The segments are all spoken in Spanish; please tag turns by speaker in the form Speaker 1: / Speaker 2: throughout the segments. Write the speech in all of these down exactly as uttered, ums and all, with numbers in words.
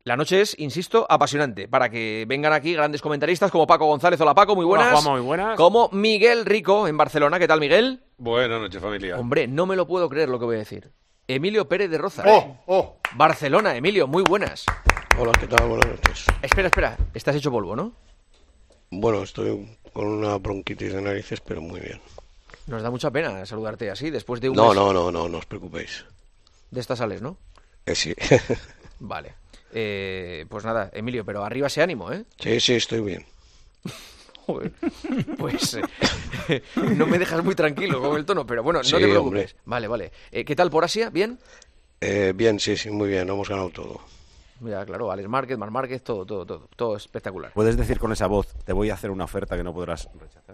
Speaker 1: La noche es, insisto, apasionante, para que vengan aquí grandes comentaristas como Paco González. Hola Paco, muy buenas.
Speaker 2: Hola Juanma, muy buenas.
Speaker 1: Como Miguel Rico en Barcelona. ¿Qué tal, Miguel?
Speaker 3: Buenas noches, familia.
Speaker 1: Hombre, no me lo puedo creer lo que voy a decir. Emilio Pérez de Rozas.
Speaker 3: ¡Oh! ¡Oh!
Speaker 1: Barcelona, Emilio, muy buenas.
Speaker 4: Hola, ¿qué tal? Buenas noches.
Speaker 1: Espera, espera, estás hecho polvo, ¿no?
Speaker 4: Bueno, estoy con una bronquitis de narices, pero muy bien.
Speaker 1: Nos da mucha pena saludarte así, después de un
Speaker 4: No,
Speaker 1: mes
Speaker 4: no, no, no, no os preocupéis.
Speaker 1: de estas sales, ¿no?
Speaker 4: Eh, sí.
Speaker 1: Vale. Eh, pues nada, Emilio, pero arriba ese ánimo, ¿eh?
Speaker 4: Sí, sí, estoy bien.
Speaker 1: Joder. Pues eh, no me dejas muy tranquilo con el tono, pero bueno, no
Speaker 4: Sí,
Speaker 1: te preocupes.
Speaker 4: hombre.
Speaker 1: Vale, vale. Eh, ¿Qué tal por Asia? ¿Bien?
Speaker 4: Eh, bien, sí, sí, muy bien, hemos ganado todo.
Speaker 1: Mira, claro, Alex Márquez, Mar Márquez, todo, todo, todo, todo espectacular.
Speaker 2: Puedes decir con esa voz, te voy a hacer una oferta que no podrás rechazar.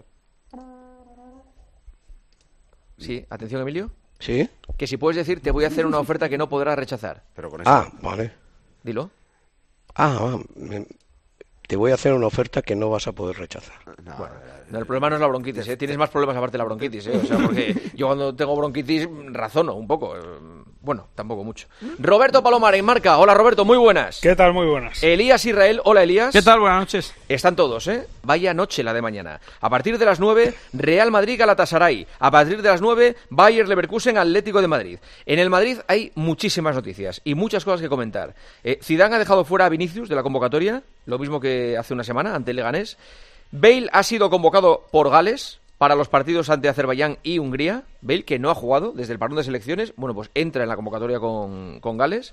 Speaker 1: Sí, atención, Emilio.
Speaker 4: ¿Sí?
Speaker 1: Que si puedes decir, te voy a hacer una oferta que no podrás rechazar.
Speaker 2: Pero con eso.
Speaker 4: Ah, vale.
Speaker 1: Dilo.
Speaker 4: Ah, ah, me- te voy a hacer una oferta que no vas a poder rechazar.
Speaker 2: No,
Speaker 1: No, el problema no es la bronquitis, ¿eh? Tienes más problemas aparte de la bronquitis, ¿eh? O sea, porque yo cuando tengo bronquitis razono un poco. eh, Bueno, tampoco mucho. Roberto Palomar en Marca. Hola, Roberto, muy buenas.
Speaker 5: ¿Qué tal? Muy buenas.
Speaker 1: Elías Israel. Hola, Elías.
Speaker 5: ¿Qué tal? Buenas noches.
Speaker 1: Están todos, ¿eh? Vaya noche la de mañana. A partir de las nueve, Real Madrid-Galatasaray. A partir de las nueve, Bayer-Leverkusen-Atlético de Madrid. En el Madrid hay muchísimas noticias y muchas cosas que comentar. Eh, Zidane ha dejado fuera a Vinicius de la convocatoria, lo mismo que hace una semana ante el Leganés. Bale ha sido convocado por Gales para los partidos ante Azerbaiyán y Hungría. Bale, que no ha jugado desde el parón de selecciones, bueno, pues entra en la convocatoria con, con Gales.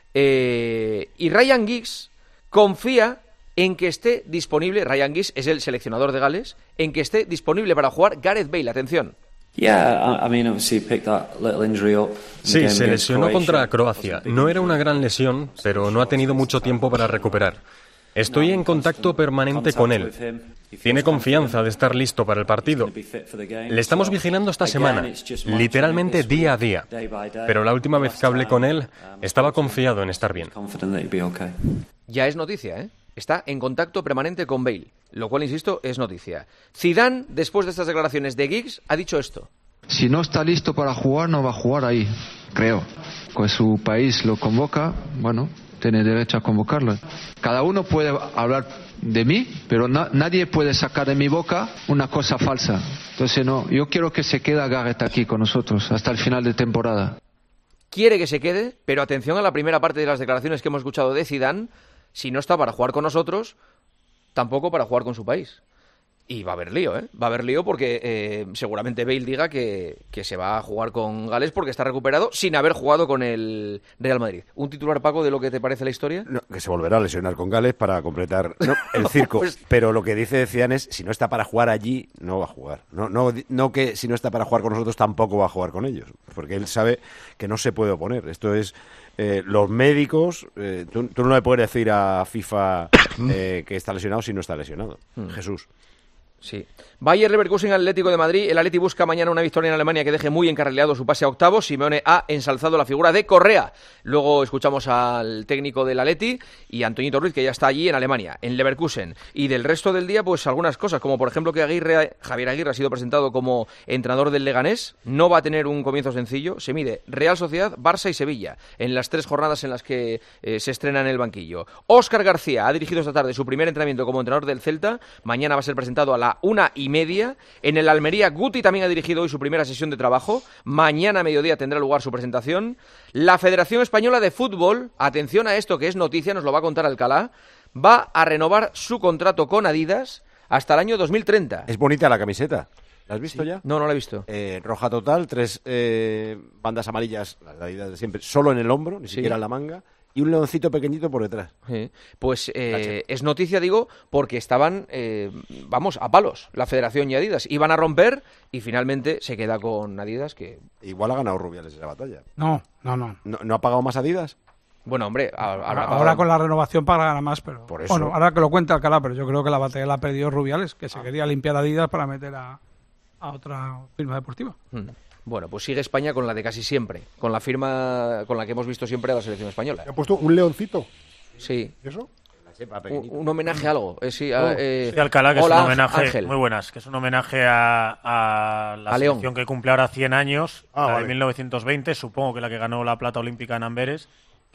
Speaker 1: Eh, y Ryan Giggs confía en que esté disponible, Ryan Giggs es el seleccionador de Gales, en que esté disponible para jugar Gareth Bale. Atención.
Speaker 6: Yeah, I I mean, obviously picked that little injury up. in the
Speaker 7: Sí,
Speaker 6: game
Speaker 7: se
Speaker 6: against
Speaker 7: lesionó contra Croacia.
Speaker 6: Wasn't a big
Speaker 7: No era
Speaker 6: injury.
Speaker 7: una gran lesión, pero no ha tenido mucho tiempo para recuperar. Estoy en contacto permanente con él. Tiene confianza de estar listo para el partido. Le estamos vigilando esta semana, literalmente día a día. Pero la última vez que hablé con él, estaba confiado en estar bien.
Speaker 6: Confident that he'd be okay.
Speaker 1: Ya es noticia, ¿eh? Está en contacto permanente con Bale, lo cual, insisto, es noticia. Zidane, después de estas declaraciones de Giggs, ha dicho esto.
Speaker 8: Si no está listo para jugar, no va a jugar ahí, creo. Pues su país lo convoca, bueno, tiene derecho a convocarlo. Cada uno puede hablar de mí, pero na- nadie puede sacar de mi boca una cosa falsa. Entonces, no, yo quiero que se quede Gareth aquí con nosotros hasta el final de temporada.
Speaker 1: Quiere que se quede, pero atención a la primera parte de las declaraciones que hemos escuchado de Zidane. Si no está para jugar con nosotros, tampoco para jugar con su país. Y va a haber lío, ¿eh? Va a haber lío porque eh, seguramente Bale diga que, que se va a jugar con Gales porque está recuperado sin haber jugado con el Real Madrid. ¿Un titular, Paco, de lo que te parece la historia?
Speaker 2: No, que se volverá a lesionar con Gales para completar no, el circo.
Speaker 1: Pues-
Speaker 2: Pero lo que dice Zidane es, si no está para jugar allí, no va a jugar. No, no, no que si no está para jugar con nosotros, tampoco va a jugar con ellos. Porque él sabe que no se puede oponer. Esto es... Eh, los médicos, eh, tú, tú no le puedes decir a FIFA eh, que está lesionado si no está lesionado. Jesús.
Speaker 1: Sí. Bayer Leverkusen Atlético de Madrid. El Atleti busca mañana una victoria en Alemania que deje muy encarrilado su pase a octavos. Simeone ha ensalzado la figura de Correa. Luego escuchamos al técnico del Atleti y a Antoñito Ruiz, que ya está allí en Alemania, en Leverkusen. Y del resto del día, pues algunas cosas, como por ejemplo que Aguirre, Javier Aguirre ha sido presentado como entrenador del Leganés. No va a tener un comienzo sencillo. Se mide Real Sociedad, Barça y Sevilla en las tres jornadas en las que eh, se estrena en el banquillo. Óscar García ha dirigido esta tarde su primer entrenamiento como entrenador del Celta. Mañana va a ser presentado a la una y media. En el Almería, Guti también ha dirigido hoy su primera sesión de trabajo. Mañana a mediodía tendrá lugar su presentación. La Federación Española de Fútbol, atención a esto que es noticia, nos lo va a contar Alcalá, va a renovar su contrato con Adidas hasta el año dos mil treinta.
Speaker 2: Es bonita la camiseta. ¿La has visto ya?
Speaker 1: No, no la he visto.
Speaker 2: Eh, roja total, tres eh, bandas amarillas, las de Adidas de siempre, solo en el hombro, ni
Speaker 1: Sí.
Speaker 2: siquiera en la manga, y un leoncito pequeñito por detrás.
Speaker 1: Sí. Pues eh, es noticia, digo, porque estaban, eh, vamos, a palos, la Federación y Adidas. Iban a romper y finalmente se queda con Adidas, que...
Speaker 2: Igual ha ganado Rubiales esa batalla.
Speaker 5: No, no, no.
Speaker 2: ¿No, no ha pagado más Adidas?
Speaker 1: Bueno, hombre, a- habrá
Speaker 5: Ahora,
Speaker 1: pagado-
Speaker 5: ahora con la renovación pagará más, pero...
Speaker 2: Por eso.
Speaker 5: Bueno, ahora que lo cuenta Alcalá, pero yo creo que la batalla la ha perdido Rubiales, que se quería limpiar Adidas para meter a, a otra firma deportiva.
Speaker 1: Mm. Bueno, pues sigue España con la de casi siempre, con la firma con la que hemos visto siempre a la selección española.
Speaker 3: ¿Le ha puesto un leoncito?
Speaker 1: Sí,
Speaker 3: ¿Y eso?
Speaker 1: un, un homenaje a algo. Eh, sí, a, eh,
Speaker 9: Sí, Alcalá, que
Speaker 1: hola,
Speaker 9: es un homenaje,
Speaker 1: Ángel.
Speaker 9: muy buenas, que es un homenaje a, a la
Speaker 1: A León.
Speaker 9: selección que cumple ahora cien años,
Speaker 3: Ah,
Speaker 9: la
Speaker 3: vale.
Speaker 9: de mil novecientos veinte, supongo que la que ganó la plata olímpica en Amberes,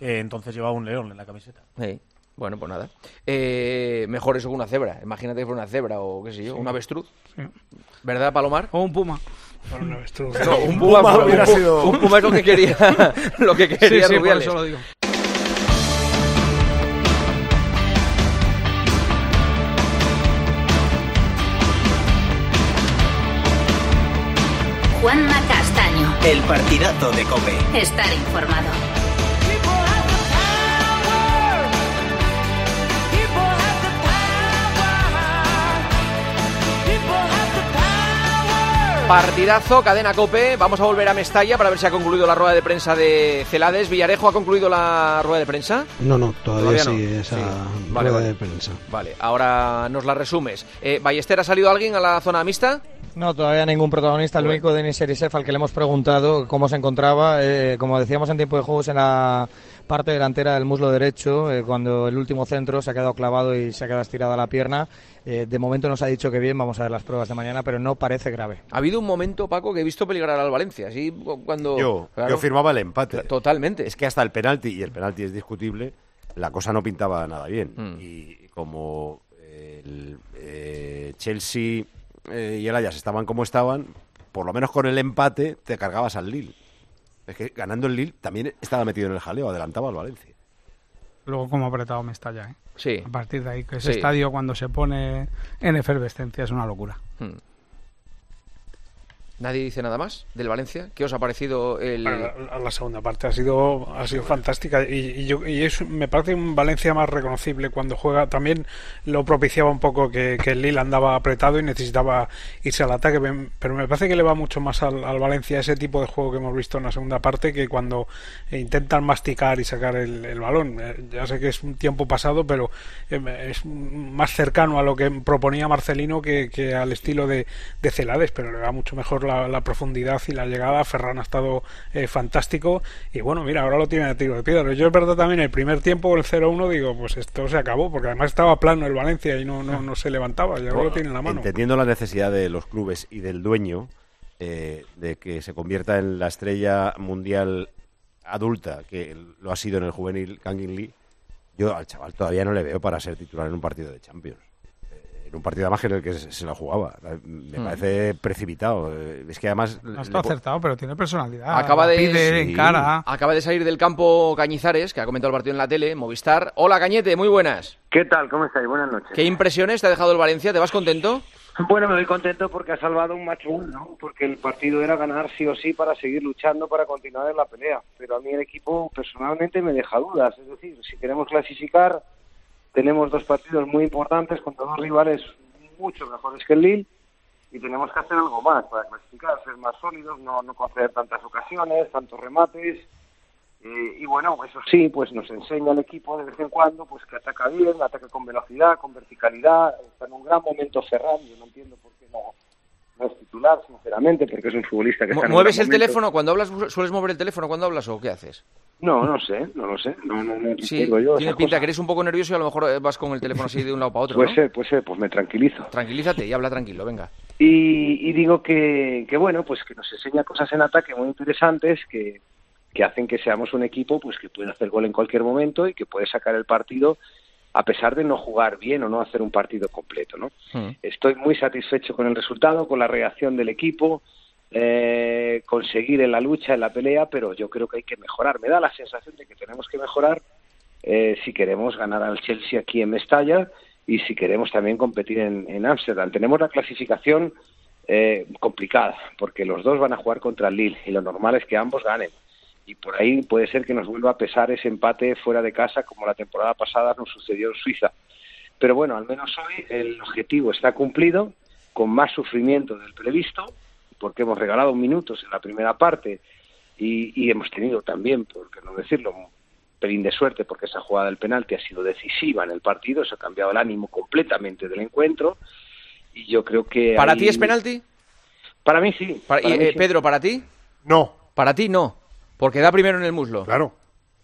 Speaker 9: que entonces llevaba un león en la camiseta.
Speaker 1: Sí. Bueno, pues nada. Eh, mejor eso que una cebra. Imagínate que fuera una cebra o qué sé yo, sí. un avestruz. Sí. ¿Verdad, Palomar?
Speaker 5: O un puma.
Speaker 1: Bueno, un avestruz. No, un puma, un puma hubiera un, sido... un puma es lo que quería, lo que quería
Speaker 5: sí, sí,
Speaker 1: Rubiales.
Speaker 5: Por eso lo digo.
Speaker 10: Juanma Castaño.
Speaker 11: El partidazo de COPE.
Speaker 10: Estar informado.
Speaker 1: Partidazo, cadena COPE. Vamos a volver a Mestalla para ver si ha concluido la rueda de prensa de Celades. ¿Villarejo ha concluido la rueda de prensa?
Speaker 12: No, no, todavía, todavía
Speaker 1: sí,
Speaker 12: no. esa
Speaker 1: sí.
Speaker 12: rueda
Speaker 1: Vale, vale.
Speaker 12: de prensa.
Speaker 1: Vale, ahora nos la resumes. Eh, ¿Ballester ha salido alguien a la zona mixta?
Speaker 13: No, todavía ningún protagonista. El único Denis Erisef, al que le hemos preguntado cómo se encontraba. Eh, como decíamos en tiempo de juegos, en la parte delantera del muslo derecho, eh, cuando el último centro se ha quedado clavado y se ha quedado estirada la pierna. Eh, de momento nos ha dicho que bien, vamos a ver las pruebas de mañana, pero no parece grave.
Speaker 1: Ha habido un momento, Paco, que he visto peligrar al Valencia. Así cuando
Speaker 2: Yo,
Speaker 1: claro,
Speaker 2: yo firmaba el empate.
Speaker 1: Totalmente.
Speaker 2: Es que hasta el penalti, y el penalti es discutible, la cosa no pintaba nada bien. Mm. Y como el eh, Chelsea eh, y el Ajax estaban como estaban, por lo menos con el empate te cargabas al Lille. Es que ganando el Lille también estaba metido en el jaleo, adelantaba al Valencia.
Speaker 5: Luego como apretado Mestalla, ¿eh?
Speaker 1: Sí.
Speaker 5: A partir de ahí, que ese
Speaker 1: sí.
Speaker 5: estadio cuando se pone en efervescencia es una locura. Hmm.
Speaker 1: ¿Nadie dice nada más del Valencia? ¿Qué os ha parecido el...?
Speaker 14: Bueno, la, la segunda parte ha sido ha sido fantástica y, y, yo, y es, me parece un Valencia más reconocible cuando juega. También lo propiciaba un poco que, que el Lille andaba apretado y necesitaba irse al ataque, pero me parece que le va mucho más al, al Valencia ese tipo de juego que hemos visto en la segunda parte, que cuando intentan masticar y sacar el, el balón. Eh, ya sé que es un tiempo pasado, pero eh, es más cercano a lo que proponía Marcelino que, que al estilo de, de Celades, pero le va mucho mejor la La, la profundidad y la llegada. Ferran ha estado eh, fantástico y bueno, mira, ahora lo tiene a tiro de piedra. Yo es verdad también el primer tiempo, el cero uno, digo, pues esto se acabó, porque además estaba plano el Valencia y no, no, no se levantaba, y ahora bueno, lo tiene en la mano.
Speaker 2: Entendiendo la necesidad de los clubes y del dueño eh, de que se convierta en la estrella mundial adulta, que lo ha sido en el juvenil Kangin Lee, yo al chaval todavía no le veo para ser titular en un partido de Champions. Un partido además en el que se, se la jugaba. Me hmm. parece precipitado. Es que además...
Speaker 5: No está acertado, pero tiene personalidad.
Speaker 1: Acaba de,
Speaker 5: pide, sí. encara.
Speaker 1: Acaba de salir del campo Cañizares, que ha comentado el partido en la tele, Movistar. Hola, Cañete, muy buenas.
Speaker 15: ¿Qué tal? ¿Cómo estáis? Buenas noches.
Speaker 1: ¿Qué impresiones te ha dejado el Valencia? ¿Te vas contento?
Speaker 15: Bueno, me voy contento porque ha salvado un match win, ¿no? Porque el partido era ganar sí o sí para seguir luchando, para continuar en la pelea. Pero a mí el equipo personalmente me deja dudas. Es decir, si queremos clasificar, tenemos dos partidos muy importantes contra dos rivales mucho mejores que el Lille y tenemos que hacer algo más para clasificar, ser más sólidos, no, no conceder tantas ocasiones, tantos remates eh, y bueno, eso sí, pues nos enseña el equipo de vez en cuando pues que ataca bien, ataca con velocidad, con verticalidad, está en un gran momento Ferran, yo no entiendo por qué no, no es titular, sinceramente, porque es un futbolista que está en
Speaker 1: ¿Mueves
Speaker 15: un
Speaker 1: el
Speaker 15: momento.
Speaker 1: teléfono? Cuando hablas, ¿sueles mover el teléfono cuando hablas o qué haces?
Speaker 15: No, no sé, no lo sé. No, no, no
Speaker 1: sí,
Speaker 15: yo
Speaker 1: tiene pinta que eres un poco nervioso y a lo mejor vas con el teléfono así de un lado para otro,
Speaker 15: Puede
Speaker 1: ¿no?
Speaker 15: ser, puede ser, pues me tranquilizo.
Speaker 1: Tranquilízate y habla tranquilo, venga.
Speaker 15: Y, y digo que, que, bueno, pues que nos enseña cosas en ataque muy interesantes que, que hacen que seamos un equipo pues que puede hacer gol en cualquier momento y que puede sacar el partido a pesar de no jugar bien o no hacer un partido completo, ¿no? Mm. Estoy muy satisfecho con el resultado, con la reacción del equipo, Eh, conseguir en la lucha, en la pelea, pero yo creo que hay que mejorar. Me da la sensación de que tenemos que mejorar eh, si queremos ganar al Chelsea aquí en Mestalla y si queremos también competir en Ámsterdam. Tenemos la clasificación eh, complicada, porque los dos van a jugar contra el Lille y lo normal es que ambos ganen. Y por ahí puede ser que nos vuelva a pesar ese empate fuera de casa, como la temporada pasada nos sucedió en Suiza. Pero bueno, al menos hoy el objetivo está cumplido, con más sufrimiento del previsto, porque hemos regalado minutos en la primera parte y, y hemos tenido también, por qué no decirlo, un pelín de suerte porque esa jugada del penalti ha sido decisiva en el partido, eso ha cambiado el ánimo completamente del encuentro y yo creo que...
Speaker 1: ¿Para
Speaker 15: ahí...
Speaker 1: ti es penalti?
Speaker 15: Para mí sí.
Speaker 1: Para,
Speaker 15: para
Speaker 1: y,
Speaker 15: mí
Speaker 1: eh,
Speaker 15: sí.
Speaker 1: Pedro, ¿para ti?
Speaker 3: No.
Speaker 1: Para ti no, porque da primero en el muslo.
Speaker 3: Claro.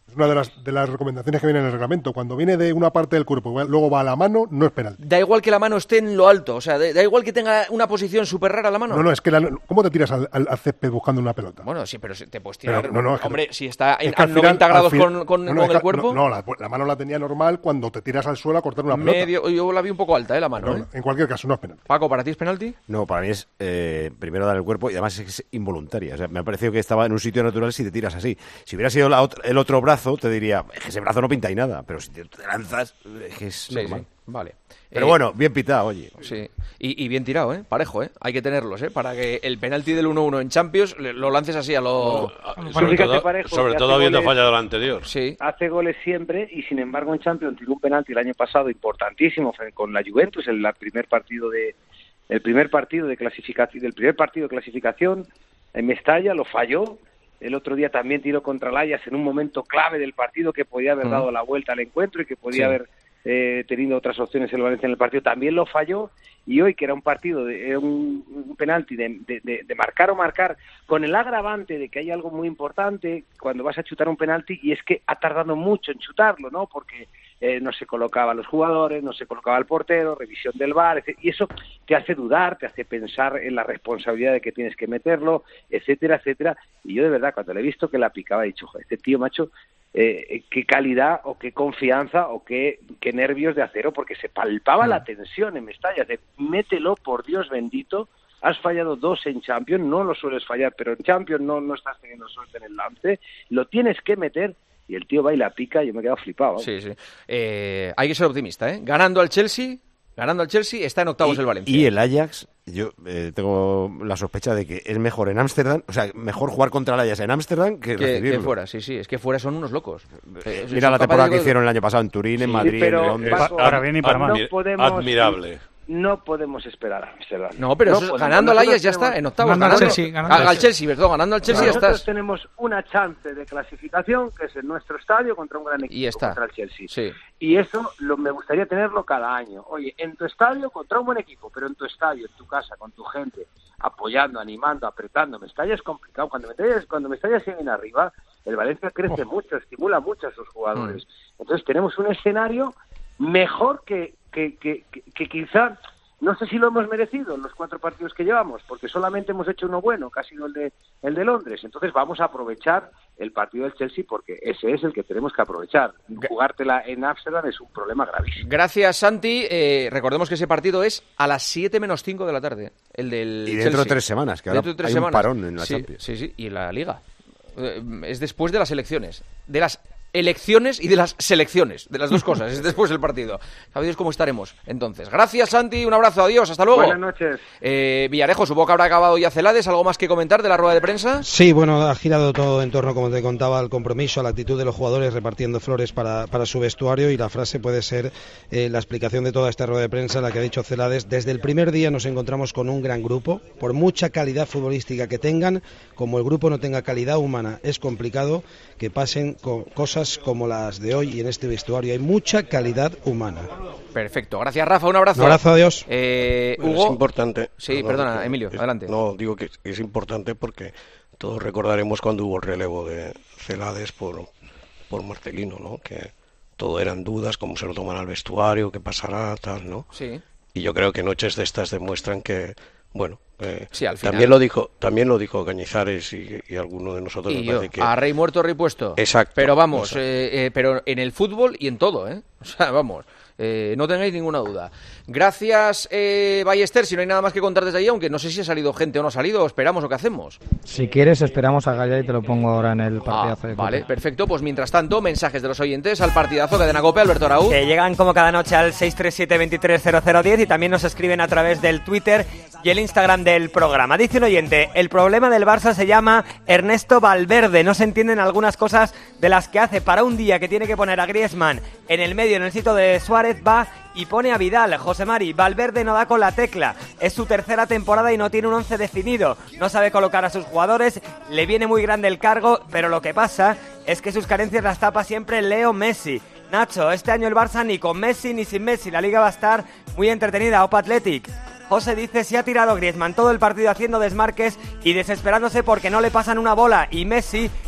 Speaker 3: Es una de las, de las recomendaciones que viene en el reglamento. Cuando viene de una parte del cuerpo, luego va a la mano, no es penalti.
Speaker 1: Da igual que la mano esté en lo alto, o sea, da igual que tenga una posición súper rara la mano.
Speaker 3: No, no, es que la, ¿cómo te tiras al, al, al césped buscando una pelota?
Speaker 1: Bueno, sí, pero te puedes tirar.
Speaker 3: Pero, no, no, es que
Speaker 1: hombre,
Speaker 3: no.
Speaker 1: si está en,
Speaker 3: Es que
Speaker 1: a
Speaker 3: al final-
Speaker 1: noventa
Speaker 3: al
Speaker 1: grados
Speaker 3: final-
Speaker 1: con, con,
Speaker 3: no, no,
Speaker 1: con
Speaker 3: es
Speaker 1: el
Speaker 3: que-
Speaker 1: cuerpo.
Speaker 3: No, no, la, la mano la tenía normal cuando te tiras al suelo a cortar una pelota.
Speaker 1: Medio, yo la vi un poco alta, ¿eh? La mano.
Speaker 3: No,
Speaker 1: ¿eh?
Speaker 3: En cualquier caso, no es penalti.
Speaker 1: Paco, ¿para ti es penalti?
Speaker 2: No, para mí es eh, primero dar el cuerpo y además es involuntaria. O sea, me ha parecido que estaba en un sitio natural si te tiras así. Si hubiera sido la ot- el otro brazo, te diría, es que ese brazo no pinta ahí nada. Pero si te, te lanzas, es que es
Speaker 1: Sí,
Speaker 2: normal.
Speaker 1: sí, vale.
Speaker 2: Pero
Speaker 1: Eh,
Speaker 2: bueno, bien pitado, oye.
Speaker 1: Sí, y, y bien tirado, ¿eh? Parejo, ¿eh? Hay que tenerlos, ¿eh? Para que el penalti del uno uno en Champions le- lo lances así a lo...
Speaker 15: Sobre todo, Parejo,
Speaker 3: sobre
Speaker 15: que
Speaker 3: todo
Speaker 15: hace
Speaker 3: habiendo
Speaker 15: goles-
Speaker 3: fallado el anterior.
Speaker 1: Sí.
Speaker 15: Hace goles siempre y sin embargo en Champions tiró un penalti el año pasado importantísimo fue con la Juventus, el la primer partido de el primer partido de clasificación, del primer partido de clasificación en Mestalla lo falló. El otro día también tiró contra el Ajax en un momento clave del partido que podía haber
Speaker 1: Mm.
Speaker 15: dado la vuelta al encuentro y que podía
Speaker 1: Sí.
Speaker 15: haber eh, tenido otras opciones el Valencia en el partido. También lo falló y hoy que era un partido, de, era un, un penalti de, de, de, de marcar o marcar, con el agravante de que hay algo muy importante cuando vas a chutar un penalti y es que ha tardado mucho en chutarlo, ¿no? Porque eh, no se colocaban los jugadores, no se colocaba el portero, revisión del V A R, y eso te hace dudar, te hace pensar en la responsabilidad de que tienes que meterlo, etcétera, etcétera. Y yo de verdad, cuando le he visto que la picaba, he dicho, joder, este tío, macho, eh, qué calidad o qué confianza o qué, qué nervios de acero, porque se palpaba
Speaker 1: Mm.
Speaker 15: la tensión en Mestalla, de mételo, por Dios bendito. Has fallado dos en Champions, no lo sueles fallar, pero en Champions no, no estás teniendo suerte en el lance, lo tienes que meter. Y el tío va y la pica y yo me he quedado flipado. ¿no?
Speaker 1: Sí, sí. Eh, hay que ser optimista, ¿eh? Ganando al Chelsea, ganando al Chelsea, está en octavos
Speaker 2: Y,
Speaker 1: el Valencia.
Speaker 2: y el Ajax, yo eh, tengo la sospecha de que es mejor en Ámsterdam, o sea, mejor jugar contra el Ajax en Ámsterdam que,
Speaker 1: que,
Speaker 2: recibirlo.
Speaker 1: que fuera, sí, sí, es que fuera son unos locos. Eh, son
Speaker 2: Mira la
Speaker 1: capaces
Speaker 2: temporada
Speaker 1: de-
Speaker 2: que hicieron el año pasado en Turín, en
Speaker 1: Sí,
Speaker 2: Madrid,
Speaker 15: pero,
Speaker 2: en Londres.
Speaker 15: Paco,
Speaker 9: para bien y para mal.
Speaker 15: no podemos,
Speaker 3: Admirable.
Speaker 15: No podemos esperar a Amsterdam.
Speaker 1: No, pero
Speaker 15: No
Speaker 1: eso es-
Speaker 15: podemos.
Speaker 1: ganando al
Speaker 15: Nosotros
Speaker 1: Ajax ya está,
Speaker 15: tenemos-
Speaker 1: en octavos.
Speaker 5: Ganando al
Speaker 1: Ganando,
Speaker 5: Chelsea, ganando
Speaker 1: al,
Speaker 5: al
Speaker 1: al Chelsea, perdón, ganando al Chelsea ya
Speaker 15: Nosotros
Speaker 1: estás.
Speaker 15: tenemos una chance de clasificación, que es en nuestro estadio, contra un gran equipo,
Speaker 1: Y está.
Speaker 15: contra el Chelsea.
Speaker 1: Sí.
Speaker 15: Y eso lo, me gustaría tenerlo cada año. Oye, en tu estadio contra un buen equipo, pero en tu estadio, en tu casa, con tu gente, apoyando, animando, apretando. Mestalla es complicado. Cuando Mestalla, cuando Mestalla se viene arriba, el Valencia crece mucho, estimula mucho a sus jugadores.
Speaker 1: Mm.
Speaker 15: Entonces tenemos un escenario mejor que, que, que, que, que quizá... No sé si lo hemos merecido en los cuatro partidos que llevamos, porque solamente hemos hecho uno bueno, que ha sido el de, el de Londres. Entonces vamos a aprovechar el partido del Chelsea porque ese es el que tenemos que aprovechar. Jugártela en Ámsterdam es un problema gravísimo.
Speaker 1: Gracias, Santi. Eh, recordemos que ese partido es a las siete menos cinco de la tarde. El del
Speaker 2: Y dentro
Speaker 1: Chelsea.
Speaker 2: de tres semanas, que ahora
Speaker 1: Dentro de tres
Speaker 2: hay
Speaker 1: semanas.
Speaker 2: un parón en la
Speaker 1: sí,
Speaker 2: Champions.
Speaker 1: Sí, sí, y en la Liga. Eh, es después de las elecciones. De las elecciones y de las selecciones. De las dos cosas. Es después del partido. ¿Sabe Dios cómo estaremos? Entonces, gracias, Santi. Un abrazo. Adiós. Hasta luego.
Speaker 15: Buenas noches.
Speaker 1: Eh, Villarejo, supongo que habrá acabado ya Celades. ¿Algo más que comentar de la rueda de prensa?
Speaker 12: Sí, bueno, ha girado todo en torno, como te contaba, al compromiso, a la actitud de los jugadores repartiendo flores para, para su vestuario, y la frase puede ser eh, la explicación de toda esta rueda de prensa, la que ha dicho Celades. Desde el primer día nos encontramos con un gran grupo, por mucha calidad futbolística que tengan, como el grupo no tenga calidad humana, es complicado que pasen co- cosas como las de hoy, y en este vestuario hay mucha calidad humana.
Speaker 1: Perfecto. Gracias, Rafa. Un abrazo.
Speaker 12: Un abrazo, adiós.
Speaker 1: Eh,
Speaker 4: Pero
Speaker 1: Hugo.
Speaker 4: es importante.
Speaker 1: Sí, perdona,
Speaker 4: que-
Speaker 1: Emilio,
Speaker 4: es-
Speaker 1: adelante.
Speaker 4: No, digo que es, es importante porque todos recordaremos cuando hubo el relevo de Celades por, por Marcelino, ¿no? Que todo eran dudas, cómo se lo tomará el vestuario, qué pasará, tal, ¿no?
Speaker 1: Sí.
Speaker 4: Y yo creo que noches de estas demuestran que, bueno, eh,
Speaker 1: Sí, al final.
Speaker 4: también lo dijo, también lo dijo Cañizares y, y alguno de nosotros
Speaker 1: Y
Speaker 4: me
Speaker 1: yo,
Speaker 4: parece que
Speaker 1: a rey muerto, rey puesto.
Speaker 4: Exacto,
Speaker 1: Pero vamos,
Speaker 4: exacto.
Speaker 1: eh, eh, pero en el fútbol y en todo, ¿eh? O sea, vamos, eh, no tengáis ninguna duda. Gracias, eh, Ballester. Si no hay nada más que contar desde ahí, aunque no sé si ha salido gente o no ha salido, esperamos o qué hacemos.
Speaker 13: Si quieres, esperamos a Gaya y te lo pongo ahora en el
Speaker 1: Ah,
Speaker 13: partidazo de
Speaker 1: vale,
Speaker 13: Copa.
Speaker 1: perfecto. Pues mientras tanto, mensajes de los oyentes al partidazo Cadena Cope, Alberto Araúz.
Speaker 16: Que llegan como cada noche al seis tres siete, veintitrés cero cero diez y también nos escriben a través del Twitter y el Instagram del programa. Dice un oyente, el problema del Barça se llama Ernesto Valverde. No se entienden algunas cosas de las que hace. Para un día que tiene que poner a Griezmann en el medio, en el sitio de Suárez, va y pone a Vidal. José Mari, Valverde no da con la tecla. Es su tercera temporada y no tiene un once definido. No sabe colocar a sus jugadores, le viene muy grande el cargo, pero lo que pasa es que sus carencias las tapa siempre Leo Messi. Nacho, este año el Barça ni con Messi ni sin Messi. La liga va a estar muy entretenida. Opa Athletic. José dice, se ha tirado Griezmann todo el partido haciendo desmarques y desesperándose porque no le pasan una bola. Y Messi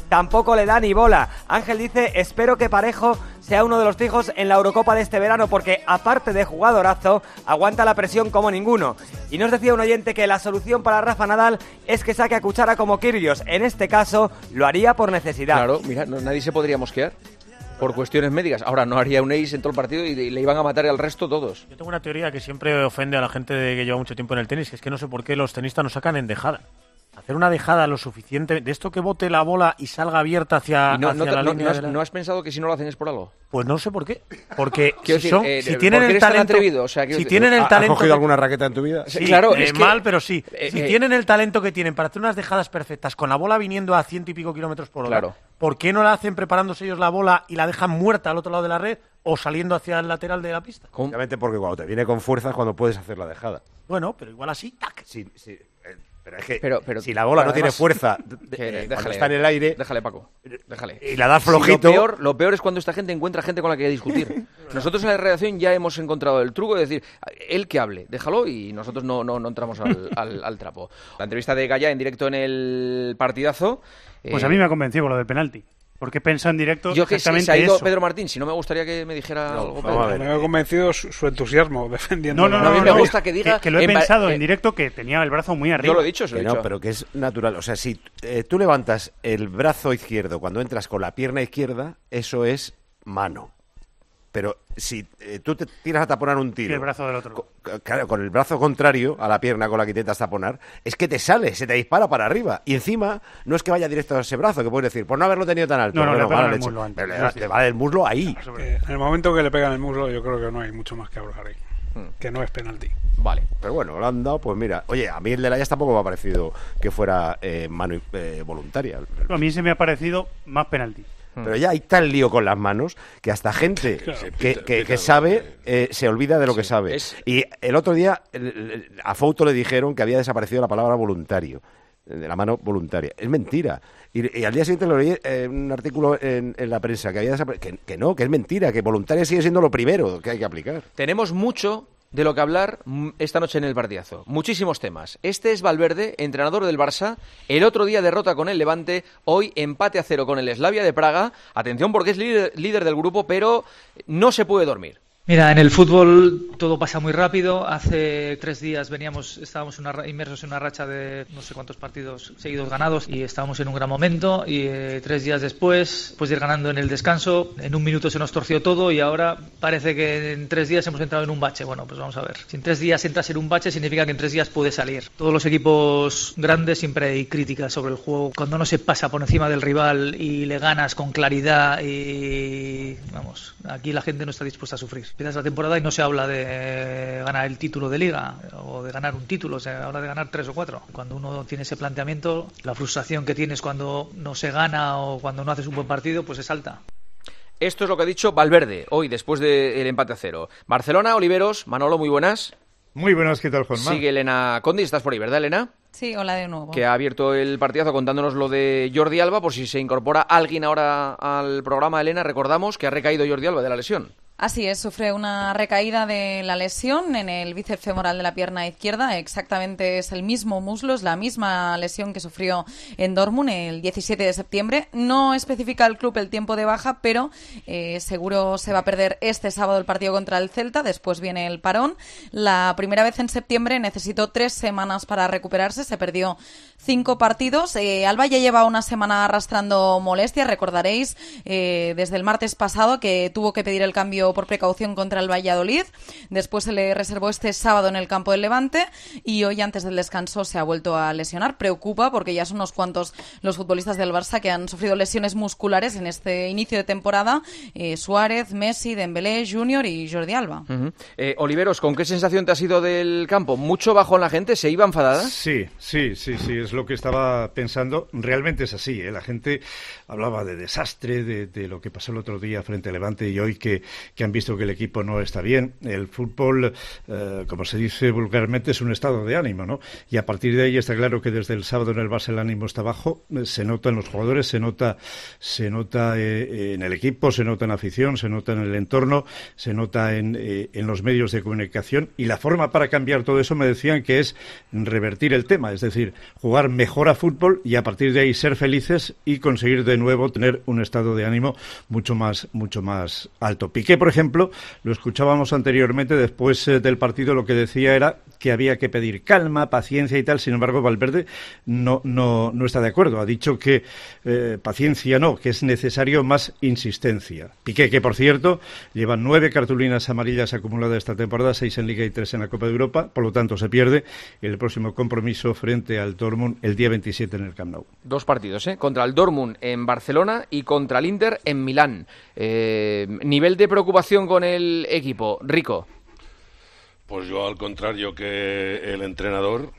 Speaker 16: tampoco le da ni bola. Ángel dice, espero que Parejo sea uno de los fijos en la Eurocopa de este verano porque, aparte de jugadorazo, aguanta la presión como ninguno. Y nos decía un oyente que la solución para Rafa Nadal es que saque a Cuchara como Kyrgios. En este caso, lo haría por necesidad.
Speaker 1: Claro, mira, no, nadie se podría mosquear por cuestiones médicas. Ahora, no haría un ace en todo el partido y, y le iban a matar al resto todos.
Speaker 9: Yo tengo una teoría que siempre ofende a la gente de que lleva mucho tiempo en el tenis, que es que no sé por qué los tenistas no sacan en dejada. Hacer una dejada lo suficiente, de esto que bote la bola y salga abierta hacia,
Speaker 1: ¿Y no,
Speaker 9: hacia
Speaker 1: no te,
Speaker 9: la
Speaker 1: no,
Speaker 9: línea
Speaker 1: no,
Speaker 9: de
Speaker 1: has,
Speaker 9: la...
Speaker 1: ¿No has pensado que si no lo hacen es por algo?
Speaker 9: Pues no sé por qué. Porque si,
Speaker 1: decir,
Speaker 9: son,
Speaker 1: eh,
Speaker 9: si tienen el talento...
Speaker 1: atrevido, o sea,
Speaker 9: si
Speaker 1: decir,
Speaker 9: tienen el
Speaker 2: ¿Has
Speaker 9: talento...
Speaker 2: cogido
Speaker 9: que...
Speaker 2: alguna raqueta en tu vida?
Speaker 9: Sí,
Speaker 1: claro,
Speaker 9: eh,
Speaker 1: es que,
Speaker 9: mal, pero sí.
Speaker 1: Eh,
Speaker 9: si
Speaker 1: eh,
Speaker 9: tienen el talento que tienen para hacer unas dejadas perfectas con la bola viniendo a ciento y pico kilómetros por hora,
Speaker 1: claro.
Speaker 9: ¿por qué no la hacen preparándose ellos la bola y la dejan muerta al otro lado de la red o saliendo hacia el lateral de la pista?
Speaker 2: Obviamente porque cuando te viene con fuerza es cuando puedes hacer la dejada.
Speaker 9: Bueno, pero igual así, tac.
Speaker 2: Sí, sí. Pero es que
Speaker 1: pero, pero,
Speaker 2: si la bola no tiene
Speaker 1: además,
Speaker 2: fuerza
Speaker 1: que,
Speaker 2: eh,
Speaker 1: déjale,
Speaker 2: cuando está en el aire...
Speaker 1: Déjale, Paco, déjale.
Speaker 2: Y la da flojito...
Speaker 1: Si lo, peor, lo peor es cuando esta gente encuentra gente con la que discutir. Nosotros en la redacción ya hemos encontrado el truco de decir, él que hable, déjalo y nosotros no, no, no entramos al, al, al trapo. La entrevista de Gaya en directo en el partidazo...
Speaker 17: Pues
Speaker 1: eh,
Speaker 17: a mí me ha convencido con lo del penalti. Porque he pensado en directo
Speaker 1: yo que
Speaker 17: exactamente
Speaker 1: se ha ido
Speaker 17: eso.
Speaker 1: Pedro Martín, si no me gustaría que me dijera
Speaker 14: no,
Speaker 1: algo.
Speaker 14: Pedro. Me ha convencido su, su entusiasmo defendiendo.
Speaker 17: No, no, no,
Speaker 1: a mí
Speaker 17: no,
Speaker 1: me
Speaker 17: no,
Speaker 1: gusta que diga...
Speaker 17: Que, que lo he
Speaker 1: en,
Speaker 17: pensado
Speaker 1: eh,
Speaker 17: en directo que tenía el brazo muy arriba.
Speaker 1: Yo lo he dicho, eso
Speaker 2: que
Speaker 1: lo he
Speaker 2: no,
Speaker 1: dicho.
Speaker 2: pero que es natural. O sea, si eh, tú levantas el brazo izquierdo cuando entras con la pierna izquierda, eso es mano. Pero si eh, tú te tiras a taponar un tiro...
Speaker 17: Y el brazo del otro.
Speaker 2: Con, claro, con el brazo contrario a la pierna con la que intentas taponar, es que te sale, se te dispara para arriba. Y encima, no es que vaya directo a ese brazo, que puedes decir, por no haberlo tenido tan alto.
Speaker 17: No, no,
Speaker 2: bueno,
Speaker 17: le pega
Speaker 2: mala
Speaker 17: en el
Speaker 2: leche.
Speaker 17: muslo antes.
Speaker 2: Pero le, le va del muslo ahí.
Speaker 14: Eh, en el momento que le pegan el muslo, yo creo que no hay mucho más que hablar ahí. Hmm. Que no es penalti.
Speaker 1: Vale.
Speaker 2: Pero bueno, lo han dado, pues mira. Oye, a mí el de Layas tampoco me ha parecido que fuera eh, mano eh, voluntaria.
Speaker 17: A mí se me ha parecido más penalti.
Speaker 2: Pero ya hay tal lío con las manos que hasta gente claro, que, que, que sabe eh, se olvida de lo sí, que sabe. Es... Y el otro día el, el, a Fouto le dijeron que había desaparecido la palabra voluntario, de la mano voluntaria. Es mentira. Y, y al día siguiente lo leí en eh, un artículo en, en la prensa que había desaparecido. Que, que no, que es mentira, que voluntaria sigue siendo lo primero que hay que aplicar.
Speaker 1: Tenemos mucho de lo que hablar esta noche en el partidazo. Muchísimos temas. Este es Valverde, entrenador del Barça. El otro día derrota con el Levante. Hoy empate a cero con el Slavia de Praga. Atención porque es líder, líder del grupo, pero no se puede dormir.
Speaker 18: Mira, en el fútbol todo pasa muy rápido. Hace tres días veníamos, estábamos una, inmersos en una racha de no sé cuántos partidos seguidos ganados y estábamos en un gran momento. Y eh, tres días después, después de ir ganando en el descanso, en un minuto se nos torció todo y ahora parece que en tres días hemos entrado en un bache. Bueno, pues vamos a ver. Si en tres días entras en un bache, significa que en tres días puede salir. Todos los equipos grandes siempre hay críticas sobre el juego. Cuando no se pasa por encima del rival y le ganas con claridad y... Vamos, aquí la gente no está dispuesta a sufrir. Empiezas la temporada y no se habla de ganar el título de liga o de ganar un título, se habla de ganar tres o cuatro. Cuando uno tiene ese planteamiento, la frustración que tienes cuando no se gana o cuando no haces un buen partido, pues es alta.
Speaker 1: Esto es lo que ha dicho Valverde hoy, después del empate a cero. Barcelona, Oliveros, Manolo, muy buenas.
Speaker 19: Muy buenas, ¿qué tal, Juanma?
Speaker 1: Sigue Elena Condi, estás por ahí, ¿verdad, Elena?
Speaker 20: Sí, hola de nuevo.
Speaker 1: Que ha abierto el partidazo contándonos lo de Jordi Alba, por si se incorpora alguien ahora al programa, Elena, recordamos que ha recaído Jordi Alba de la lesión.
Speaker 20: Así es, sufre una recaída de la lesión en el bíceps femoral de la pierna izquierda. Exactamente es el mismo muslo, es la misma lesión que sufrió en Dortmund el diecisiete de septiembre. No especifica el club el tiempo de baja, pero eh, seguro se va a perder este sábado el partido contra el Celta. Después viene el parón. La primera vez en septiembre necesitó tres semanas para recuperarse. Se perdió cinco partidos. Eh, Alba ya lleva una semana arrastrando molestias. Recordaréis eh, desde el martes pasado que tuvo que pedir el cambio por precaución contra el Valladolid. Después se le reservó este sábado en el campo del Levante y hoy antes del descanso se ha vuelto a lesionar. Preocupa porque ya son unos cuantos los futbolistas del Barça que han sufrido lesiones musculares en este inicio de temporada. Eh, Suárez, Messi, Dembélé, Junior y Jordi Alba.
Speaker 1: Uh-huh. eh, Oliveros, ¿con qué sensación te has ido del campo? ¿Mucho bajón la gente? ¿Se iba enfadada?
Speaker 19: Sí, sí, sí, sí, es lo que estaba pensando. Realmente es así, ¿eh? La gente hablaba de desastre, de, de lo que pasó el otro día frente al Levante y hoy que que han visto que el equipo no está bien. El fútbol, eh, como se dice vulgarmente, es un estado de ánimo, ¿no? Y a partir de ahí está claro que desde el sábado en el Barça el ánimo está bajo, eh, se nota en los jugadores, se nota, se nota eh, en el equipo, se nota en la afición, se nota en el entorno, se nota en, eh, en los medios de comunicación, y la forma para cambiar todo eso me decían que es revertir el tema, es decir, jugar mejor a fútbol y a partir de ahí ser felices y conseguir de nuevo tener un estado de ánimo mucho más, mucho más alto. Piqué, por ejemplo, lo escuchábamos anteriormente, después eh, del partido lo que decía era que había que pedir calma, paciencia y tal. Sin embargo, Valverde no, no, no está de acuerdo. Ha dicho que eh, paciencia no, que es necesario más insistencia. Piqué, que por cierto, lleva nueve cartulinas amarillas acumuladas esta temporada, seis en Liga y tres en la Copa de Europa, por lo tanto se pierde el próximo compromiso frente al Dortmund el día veintisiete en el Camp Nou.
Speaker 1: Dos partidos, ¿eh? Contra el Dortmund en Barcelona y contra el Inter en Milán. Eh, nivel de preocupación con el equipo, Rico.
Speaker 21: Pues yo, al contrario que el entrenador,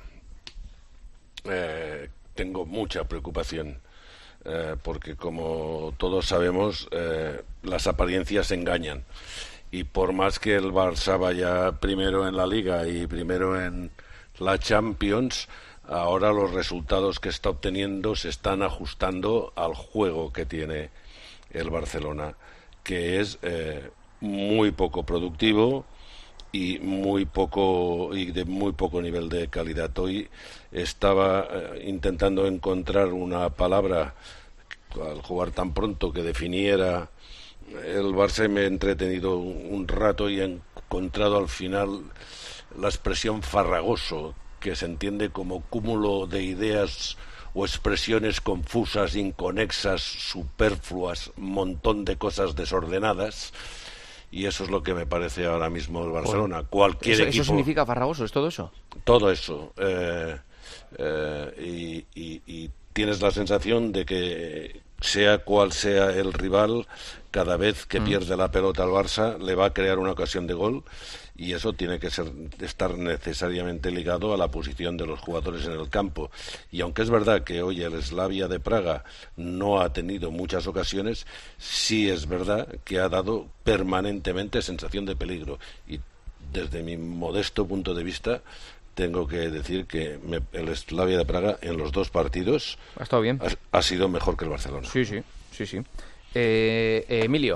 Speaker 21: eh, tengo mucha preocupación, eh, porque como todos sabemos, eh, las apariencias engañan, y por más que el Barça vaya primero en la Liga y primero en la Champions, ahora los resultados que está obteniendo se están ajustando al juego que tiene el Barcelona, que es eh, muy poco productivo y muy poco y de muy poco nivel de calidad. Hoy estaba eh, intentando encontrar una palabra al jugar tan pronto que definiera el Barça, y me he entretenido un, un rato y he encontrado al final la expresión farragoso, que se entiende como cúmulo de ideas o expresiones confusas, inconexas, superfluas, montón de cosas desordenadas. Y eso es lo que me parece ahora mismo el Barcelona. Cualquier
Speaker 1: ¿Eso,
Speaker 21: equipo,
Speaker 1: ¿Eso significa farragoso? ¿Es todo eso?
Speaker 21: Todo eso. Eh, eh, y, y, y tienes la sensación de que, sea cual sea el rival, cada vez que mm. pierde la pelota al Barça, le va a crear una ocasión de gol, y eso tiene que ser estar necesariamente ligado a la posición de los jugadores en el campo. Y aunque es verdad que hoy el Slavia de Praga no ha tenido muchas ocasiones, sí es verdad que ha dado permanentemente sensación de peligro, y desde mi modesto punto de vista tengo que decir que me, el Slavia de Praga en los dos partidos
Speaker 1: ha estado bien,
Speaker 21: ha, ha sido mejor que el Barcelona.
Speaker 1: Sí, sí, sí, sí. Eh, eh, Emilio.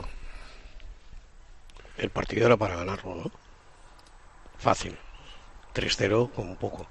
Speaker 4: El partido era para ganarlo, ¿no? Fácil. tres cero como poco.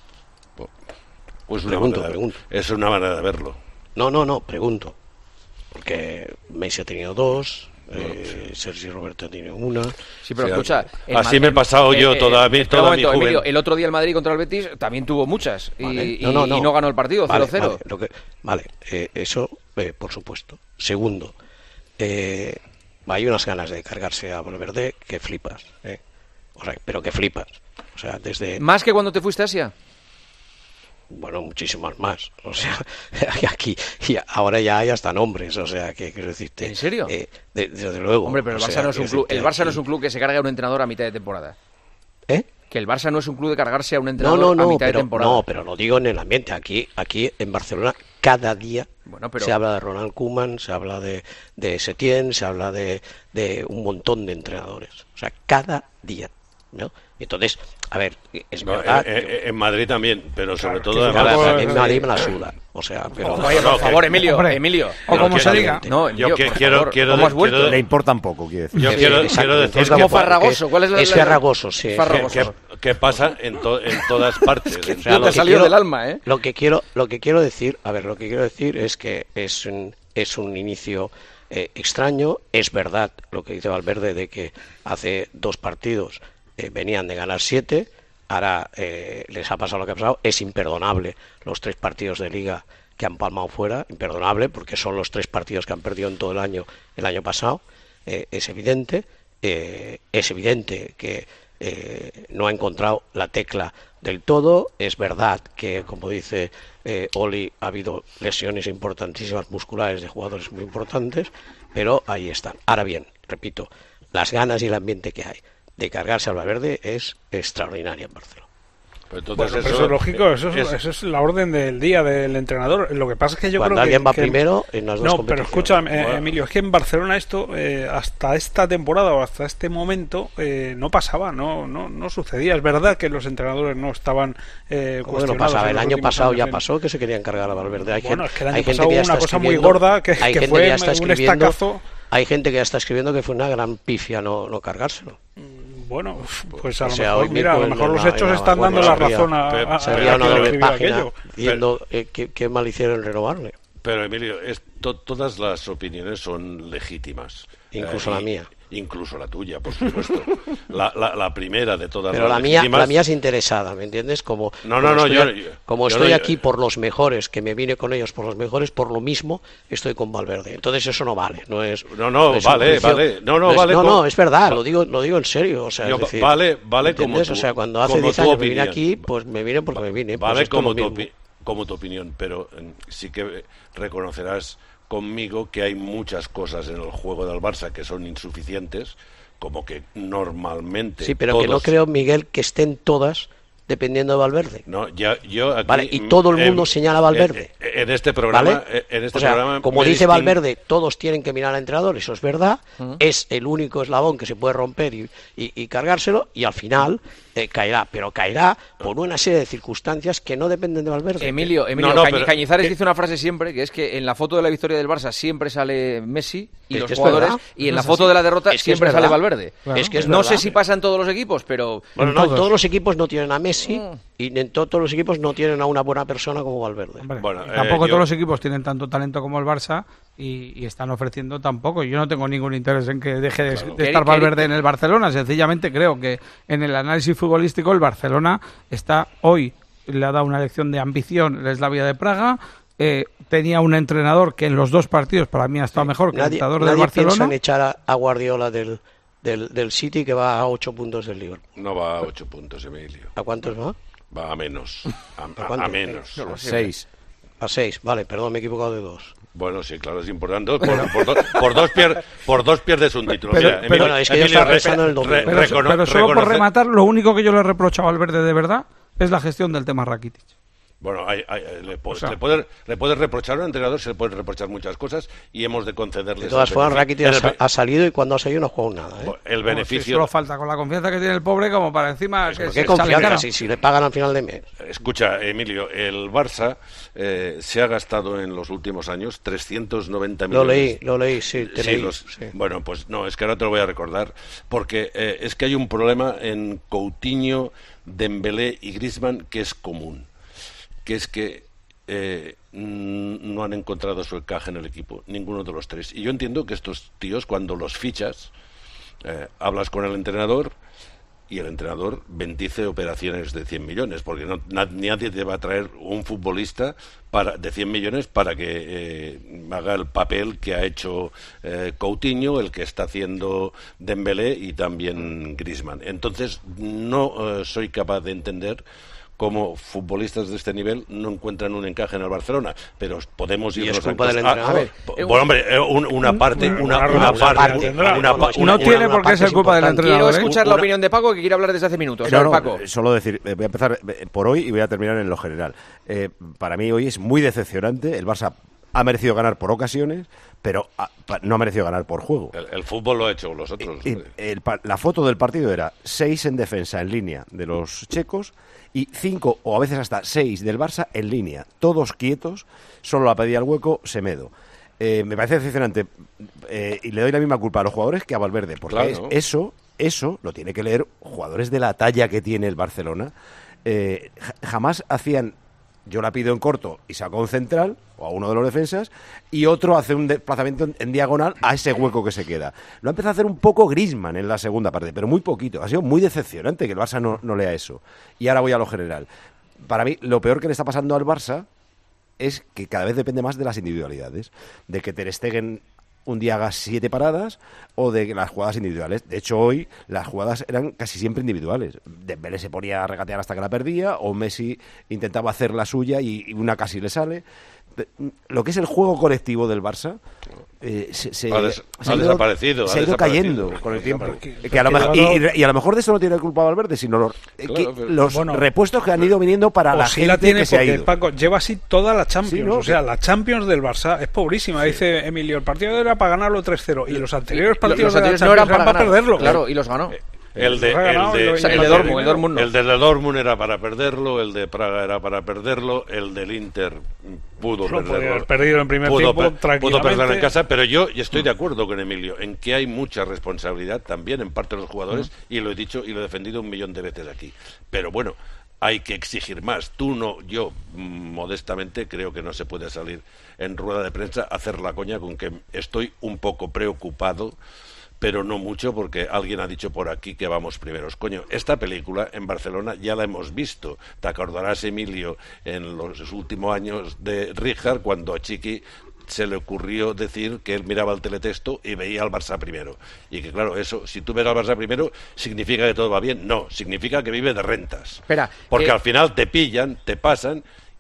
Speaker 21: Pues una
Speaker 4: pregunto,
Speaker 21: manera,
Speaker 4: pregunto.
Speaker 21: Es una manera de verlo.
Speaker 4: No, no, no, pregunto. Porque Messi ha tenido dos,
Speaker 21: Bueno,
Speaker 4: eh,
Speaker 21: sí.
Speaker 4: Sergio Roberto tiene una.
Speaker 1: Sí, pero
Speaker 21: Sí,
Speaker 1: escucha... el
Speaker 21: así
Speaker 1: Ma-
Speaker 21: me he pasado
Speaker 1: eh,
Speaker 21: yo
Speaker 1: eh,
Speaker 21: toda, mi-
Speaker 1: espera un
Speaker 21: toda mi
Speaker 1: momento,
Speaker 21: juventud.
Speaker 1: Emilio, el otro día el Madrid contra el Betis también tuvo muchas y,
Speaker 4: Vale.
Speaker 1: y-
Speaker 4: No, no, no.
Speaker 1: y no ganó el partido,
Speaker 4: Vale,
Speaker 1: cero cero.
Speaker 4: Vale, lo que- vale, eh, eso eh, por supuesto. Segundo, eh, hay unas ganas de cargarse a Valverde que flipas, eh. O sea, pero que flipas. O sea, desde...
Speaker 1: ¿Más que cuando te fuiste a Asia?
Speaker 4: Bueno, muchísimas más. O sea, aquí y ahora ya hay hasta nombres. O sea, que quiero decirte.
Speaker 1: ¿En serio?
Speaker 4: Eh, de- desde luego.
Speaker 1: Hombre, pero el
Speaker 4: O
Speaker 1: Barça,
Speaker 4: sea,
Speaker 1: no es un
Speaker 4: quiero
Speaker 1: club, el
Speaker 4: decirte,
Speaker 1: Barça no es un club que se cargue a un entrenador a mitad de temporada.
Speaker 4: ¿Eh?
Speaker 1: Que el Barça no es un club de cargarse a un
Speaker 4: No,
Speaker 1: entrenador
Speaker 4: no,
Speaker 1: a
Speaker 4: no,
Speaker 1: mitad
Speaker 4: pero,
Speaker 1: de temporada.
Speaker 4: no, pero lo digo en el ambiente. Aquí, aquí en Barcelona, cada día
Speaker 1: Bueno, pero-
Speaker 4: se habla de Ronald Koeman, se habla de, de Setién, se habla de, de un montón de entrenadores. O sea, cada día, ¿no? Entonces, a ver, es
Speaker 21: No,
Speaker 4: verdad.
Speaker 21: eh, eh, en Madrid también, pero sobre todo
Speaker 4: que
Speaker 21: además-
Speaker 4: ahora en Madrid me la suda. O sea, pero...
Speaker 1: Oye, por favor, Emilio,
Speaker 5: Hombre,
Speaker 1: Emilio.
Speaker 5: o
Speaker 21: Yo
Speaker 5: como se
Speaker 21: quiero-
Speaker 5: diga.
Speaker 1: No,
Speaker 21: Yo
Speaker 1: Emilio,
Speaker 21: que-
Speaker 1: por
Speaker 21: quiero,
Speaker 1: favor,
Speaker 21: quiero,
Speaker 1: ¿cómo has
Speaker 21: quiero-
Speaker 1: vuelto?
Speaker 2: Le importa un poco, quiero decir.
Speaker 21: Yo
Speaker 4: Sí,
Speaker 21: quiero,
Speaker 4: exacto.
Speaker 21: quiero decir
Speaker 1: Es como
Speaker 21: que-
Speaker 1: farragoso. ¿Cuál es la-
Speaker 4: Es
Speaker 1: la-
Speaker 4: farragoso, sí. es
Speaker 1: farragoso.
Speaker 21: que, que pasa en, to- en todas partes.
Speaker 1: que
Speaker 21: En-
Speaker 4: O sea,
Speaker 1: no
Speaker 4: lo
Speaker 1: te ha
Speaker 4: que
Speaker 1: salido
Speaker 4: quiero-
Speaker 1: del alma, ¿eh?
Speaker 4: Lo que quiero, lo que quiero decir, a ver, lo que quiero decir es que es un, es un inicio eh, extraño. Es verdad lo que dice Valverde de que hace dos partidos eh, venían de ganar siete, ahora eh, les ha pasado lo que ha pasado. Es imperdonable los tres partidos de Liga que han palmado fuera, imperdonable, porque son los tres partidos que han perdido en todo el año el año pasado. Eh, es evidente, eh, es evidente que eh, no ha encontrado la tecla del todo. Es verdad que, como dice eh, Oli, ha habido lesiones importantísimas musculares de jugadores muy importantes, pero ahí están. Ahora bien, repito, las ganas y el ambiente que hay de cargarse al Valverde es extraordinaria en Barcelona.
Speaker 21: Entonces,
Speaker 14: bueno,
Speaker 21: eso,
Speaker 14: pero eso es lógico, eso es,
Speaker 21: es,
Speaker 14: eso es la orden del día del entrenador. Lo que pasa es que yo
Speaker 4: Cuando
Speaker 14: creo que...
Speaker 4: alguien va
Speaker 14: que,
Speaker 4: primero en las dos
Speaker 14: No,
Speaker 4: competiciones.
Speaker 14: pero escúchame, eh,
Speaker 21: Bueno.
Speaker 14: Emilio, es que en Barcelona esto, eh, hasta esta temporada o hasta este momento, eh, no pasaba, no, no no sucedía. Es verdad que los entrenadores no estaban eh,
Speaker 4: Bueno,
Speaker 14: cuestionados
Speaker 4: pasaba,
Speaker 14: en
Speaker 4: el
Speaker 14: los
Speaker 4: año
Speaker 14: últimos
Speaker 4: pasado
Speaker 14: años
Speaker 4: ya
Speaker 14: en-
Speaker 4: pasó que se querían cargar a Valverde. Hay
Speaker 14: Bueno,
Speaker 4: gente,
Speaker 14: es que el año
Speaker 4: hay gente
Speaker 14: pasado
Speaker 4: que ya
Speaker 14: hubo una
Speaker 4: está
Speaker 14: cosa muy
Speaker 4: escribiendo-
Speaker 14: gorda que-
Speaker 4: hay
Speaker 14: que
Speaker 4: gente
Speaker 14: fue
Speaker 4: que ya está
Speaker 14: un
Speaker 4: escribiendo,
Speaker 14: estacazo.
Speaker 4: hay gente que ya está escribiendo que fue una gran pifia no, no cargárselo.
Speaker 14: Bueno, pues a
Speaker 4: O
Speaker 14: lo
Speaker 4: sea,
Speaker 14: mejor,
Speaker 4: hoy
Speaker 14: mira, a
Speaker 4: mismo
Speaker 14: lo
Speaker 4: en
Speaker 14: mejor los
Speaker 4: la-
Speaker 14: hechos
Speaker 4: en la
Speaker 14: están dando la
Speaker 4: vanguardia
Speaker 14: razón a, a, a,
Speaker 4: sería
Speaker 14: a
Speaker 4: una
Speaker 14: quien
Speaker 4: doble
Speaker 14: escribió
Speaker 4: página
Speaker 14: aquello.
Speaker 4: diciendo eh, qué, qué mal hicieron en renovarle.
Speaker 21: Pero Emilio, es to- todas las opiniones son legítimas.
Speaker 4: Incluso la
Speaker 21: y-
Speaker 4: mía.
Speaker 21: Incluso la tuya, por supuesto. la, la, la primera de todas
Speaker 4: Pero
Speaker 21: las
Speaker 4: la mía,
Speaker 21: legítimas.
Speaker 4: la mía es interesada, ¿me entiendes? Como,
Speaker 21: No,
Speaker 4: como
Speaker 21: no, no,
Speaker 4: estoy,
Speaker 21: yo-
Speaker 4: a-
Speaker 21: yo-
Speaker 4: como
Speaker 21: yo
Speaker 4: estoy
Speaker 21: no-
Speaker 4: aquí por los mejores, que me vine con ellos por los mejores, por lo mismo estoy con Valverde. Entonces eso no vale, no es.
Speaker 21: No, no,
Speaker 4: es un
Speaker 21: vale,
Speaker 4: juicio-
Speaker 21: vale. No, no,
Speaker 4: es-
Speaker 21: vale
Speaker 4: No,
Speaker 21: como-
Speaker 4: no, es verdad, lo digo, lo digo en serio. O sea,
Speaker 21: Yo-
Speaker 4: es decir,
Speaker 21: vale, vale como
Speaker 4: ¿entiendes?
Speaker 21: tu-
Speaker 4: O sea, cuando hace
Speaker 21: como
Speaker 4: diez
Speaker 21: tu
Speaker 4: años me vine
Speaker 21: opinión.
Speaker 4: aquí, pues me vine porque me vine. Pues
Speaker 21: Vale
Speaker 4: esto es
Speaker 21: como
Speaker 4: lo
Speaker 21: tu,
Speaker 4: mismo.
Speaker 21: opi- como tu opinión, pero eh, sí que reconocerás conmigo que hay muchas cosas en el juego del Barça que son insuficientes, como que normalmente
Speaker 4: Sí, pero que no
Speaker 21: todos-
Speaker 4: creo, Miguel, que estén todas dependiendo de Valverde.
Speaker 21: No, ya, yo aquí,
Speaker 4: Vale, y todo el
Speaker 21: mm,
Speaker 4: mundo
Speaker 21: en-
Speaker 4: señala a Valverde.
Speaker 21: En, en este programa,
Speaker 4: ¿Vale?
Speaker 21: en este
Speaker 4: O sea,
Speaker 21: programa
Speaker 4: como
Speaker 21: me
Speaker 4: dice
Speaker 21: disting-
Speaker 4: Valverde, todos tienen que mirar al entrenador, eso es verdad,
Speaker 21: Ujú.
Speaker 4: es el único eslabón que se puede romper y, y- y cargárselo, y al final eh, caerá, pero caerá por una serie de circunstancias que no dependen de Valverde.
Speaker 1: Emilio, Emilio
Speaker 21: No, no,
Speaker 1: Cañi-
Speaker 21: pero-
Speaker 1: Cañizares
Speaker 21: que-
Speaker 1: dice una frase siempre, que es que en la foto de la victoria del Barça siempre sale Messi y
Speaker 4: Es
Speaker 1: los
Speaker 4: que es
Speaker 1: jugadores,
Speaker 4: verdad.
Speaker 1: y en
Speaker 4: Eso
Speaker 1: la
Speaker 4: es
Speaker 1: foto
Speaker 4: así.
Speaker 1: de la derrota
Speaker 4: Es que es
Speaker 1: siempre sale
Speaker 4: verdad.
Speaker 1: Valverde.
Speaker 4: Es que es
Speaker 1: no
Speaker 4: verdad.
Speaker 1: sé si pasa en todos los equipos, pero...
Speaker 4: Bueno,
Speaker 1: en
Speaker 4: no,
Speaker 1: todos.
Speaker 4: todos los equipos no tienen a Messi y en to- todos los equipos no tienen a una buena persona como Valverde.
Speaker 21: Bueno,
Speaker 5: Y tampoco
Speaker 21: eh, yo-
Speaker 5: todos los equipos tienen tanto talento como el Barça y, y están ofreciendo tampoco. Yo no tengo ningún interés en que deje de, de
Speaker 1: Queri-
Speaker 5: estar
Speaker 1: queri-
Speaker 5: Valverde en el Barcelona. Sencillamente creo que en el análisis futbolístico el Barcelona está hoy, le ha dado una lección de ambición el Slavia de Praga. Eh, tenía un entrenador que en los dos partidos para mí ha estado mejor que el
Speaker 4: Nadie,
Speaker 5: entrenador del
Speaker 4: nadie piensa
Speaker 5: Barcelona.
Speaker 4: en echar a, a Guardiola del, del, del City, que va a ocho puntos del Liverpool.
Speaker 21: No va a ocho puntos, Emilio.
Speaker 4: ¿A cuántos va?
Speaker 21: Va a menos. A, a-
Speaker 4: cuánto?
Speaker 21: a menos.
Speaker 4: No lo sé.
Speaker 2: Seis.
Speaker 4: A seis, vale, perdón, me he equivocado de dos.
Speaker 21: Bueno, sí, claro, es importante. Por, por do- por dos, pier- por dos pierdes un título.
Speaker 5: Pero-
Speaker 21: Mira,
Speaker 5: pero-
Speaker 21: Emilio-
Speaker 4: Bueno, es que yo
Speaker 21: Emilio,
Speaker 4: estaba
Speaker 21: re-
Speaker 4: pensando en el domingo.
Speaker 21: re-
Speaker 5: Pero,
Speaker 21: recono-
Speaker 5: pero solo por
Speaker 21: reconocer-
Speaker 5: rematar, lo único que yo le reprocho a Valverde de verdad es la gestión del tema Rakitic.
Speaker 21: Bueno, hay- hay- le, po-
Speaker 5: O sea-
Speaker 21: le puedes, le puedes reprochar a un entrenador, se le puede reprochar muchas cosas y hemos de concederle.
Speaker 4: De todas
Speaker 21: el
Speaker 4: formas,
Speaker 21: beneficio-
Speaker 4: Rakitic ha,
Speaker 21: el
Speaker 4: sa- ha salido y cuando ha salido no ha jugado nada. ¿eh?
Speaker 21: be- el
Speaker 5: Como si
Speaker 21: beneficio.
Speaker 5: solo falta con la confianza que tiene el pobre como para encima que
Speaker 4: ¿Por
Speaker 5: se
Speaker 4: qué
Speaker 5: sale
Speaker 4: confianza?
Speaker 5: cara.
Speaker 4: Si, si le pagan al final de mes.
Speaker 21: Escucha, Emilio, el Barça eh, se ha gastado en los últimos años trescientos noventa
Speaker 4: Lo
Speaker 21: millones.
Speaker 4: leí, lo leí, sí, te
Speaker 21: Sí,
Speaker 4: leí,
Speaker 21: los-
Speaker 4: sí.
Speaker 21: Bueno, pues no, es que ahora te lo voy a recordar, porque eh, es que hay un problema en Coutinho, Dembélé y Griezmann que es común, que es que eh, mm, no han encontrado su encaje en el equipo, ninguno de los tres. Y yo entiendo que estos tíos, cuando los fichas, eh, hablas con el entrenador y el entrenador bendice operaciones de cien millones, porque no, na- nadie te va a traer un futbolista para, de cien millones para que eh, haga el papel que ha hecho eh, Coutinho, el que está haciendo Dembélé y también Griezmann. Entonces, no eh, soy capaz de entender cómo futbolistas de este nivel no encuentran un encaje en el Barcelona, pero podemos
Speaker 4: Y
Speaker 21: irnos
Speaker 4: es culpa
Speaker 21: a
Speaker 4: del
Speaker 21: cos-
Speaker 4: entrenador.
Speaker 21: a ver, bueno, hombre, eh, un- una parte, una,
Speaker 14: una
Speaker 21: una
Speaker 14: razón
Speaker 21: parte,
Speaker 14: tendrá.
Speaker 21: una pa-
Speaker 4: No
Speaker 21: una-
Speaker 5: No tiene
Speaker 21: una
Speaker 5: por qué
Speaker 21: parte
Speaker 5: ser
Speaker 21: es
Speaker 5: culpa del
Speaker 21: importante.
Speaker 5: entrenador.
Speaker 1: Quiero
Speaker 5: ¿eh?
Speaker 1: escuchar la
Speaker 21: Una-
Speaker 1: opinión de Paco, que quiere hablar desde hace minutos. A
Speaker 2: No,
Speaker 1: ver,
Speaker 2: no,
Speaker 1: Paco.
Speaker 2: eh, solo decir, eh, voy a empezar eh, por hoy y voy a terminar en lo general. Eh, para mí hoy es muy decepcionante. El Barça ha merecido ganar por ocasiones, pero ha- pa- no ha merecido ganar por juego.
Speaker 21: El, el fútbol lo ha hecho los otros.
Speaker 2: Y el pa- la foto del partido era seis en defensa en línea de los checos y cinco o a veces hasta seis del Barça en línea, todos quietos, solo la pedía al hueco Semedo. Eh, me parece decepcionante eh, y le doy la misma culpa a los jugadores que a Valverde, porque
Speaker 21: Claro.
Speaker 2: es- eso, eso lo tiene que leer jugadores de la talla que tiene el Barcelona. Eh, ja- jamás hacían, yo la pido en corto y saco un central o a uno de los defensas y otro hace un desplazamiento en, en diagonal a ese hueco que se queda. Lo ha empezado a hacer un poco Griezmann en la segunda parte, pero muy poquito. Ha sido muy decepcionante que el Barça no, no lea eso. Y ahora voy a lo general. Para mí, lo peor que le está pasando al Barça es que cada vez depende más de las individualidades, de que Ter Stegen un día haga siete paradas o de las jugadas individuales. De hecho, hoy las jugadas eran casi siempre individuales. Dembélé se ponía a regatear hasta que la perdía o Messi intentaba hacer la suya y, y una casi le sale. lo que es el juego colectivo del Barça eh, se, se,
Speaker 21: ha, des-
Speaker 2: se
Speaker 21: ha
Speaker 2: ido,
Speaker 21: desaparecido
Speaker 2: se ha
Speaker 21: ha
Speaker 2: ido
Speaker 21: desaparecido.
Speaker 2: cayendo con el tiempo.
Speaker 21: Porque,
Speaker 2: que a lo mejor, y, y a lo mejor de eso no tiene culpa Valverde, sino los,
Speaker 21: claro,
Speaker 2: que,
Speaker 21: pero,
Speaker 2: los
Speaker 14: bueno,
Speaker 2: repuestos que han ido viniendo para
Speaker 14: o
Speaker 2: la
Speaker 14: sí
Speaker 2: gente
Speaker 14: la tiene
Speaker 2: que se ha
Speaker 14: porque,
Speaker 2: ido.
Speaker 14: Paco, lleva así toda la Champions.
Speaker 2: Sí, ¿no?
Speaker 14: O sea, la Champions del Barça es pobrísima.
Speaker 1: Sí.
Speaker 14: Dice Emilio, el partido era para ganarlo tres cero y los anteriores partidos
Speaker 1: los
Speaker 14: de la
Speaker 1: anteriores
Speaker 14: Champions
Speaker 1: no eran para,
Speaker 14: para
Speaker 1: ganar,
Speaker 14: perderlo.
Speaker 1: claro, y los ganó.
Speaker 21: El de,
Speaker 14: Los ha ganado
Speaker 21: el de,
Speaker 14: y lo-
Speaker 21: el
Speaker 14: y
Speaker 21: de,
Speaker 14: lo-
Speaker 1: el de Dortmund, el Dortmund no.
Speaker 21: el de Dortmund era para perderlo, el de Praga era para perderlo, el del Inter pudo
Speaker 14: Lo podía
Speaker 21: perderlo.
Speaker 14: haber perdido en primer
Speaker 21: pudo,
Speaker 14: tiempo,
Speaker 21: per- pudo
Speaker 14: tranquilamente.
Speaker 21: perderlo en casa, pero yo y estoy de acuerdo con Emilio en que hay mucha responsabilidad también en parte de los jugadores, y lo he dicho y lo he defendido un millón de veces aquí. Pero bueno, hay que exigir más. Tú no, yo mm, modestamente creo que no se puede salir en rueda de prensa a hacer la coña con que estoy un poco preocupado, pero no mucho, porque alguien ha dicho por aquí que vamos primeros. Coño, esta película en Barcelona ya la hemos visto. Te acordarás, Emilio, en los últimos años de Rijkaard, cuando a Chiqui se le ocurrió decir que él miraba el teletexto y veía al Barça primero. Y que claro, eso, si tú ves al Barça primero, ¿significa que todo va bien? No, significa que vive de rentas.
Speaker 1: Espera,
Speaker 21: porque
Speaker 1: eh,
Speaker 21: al final te pillan, te pasan...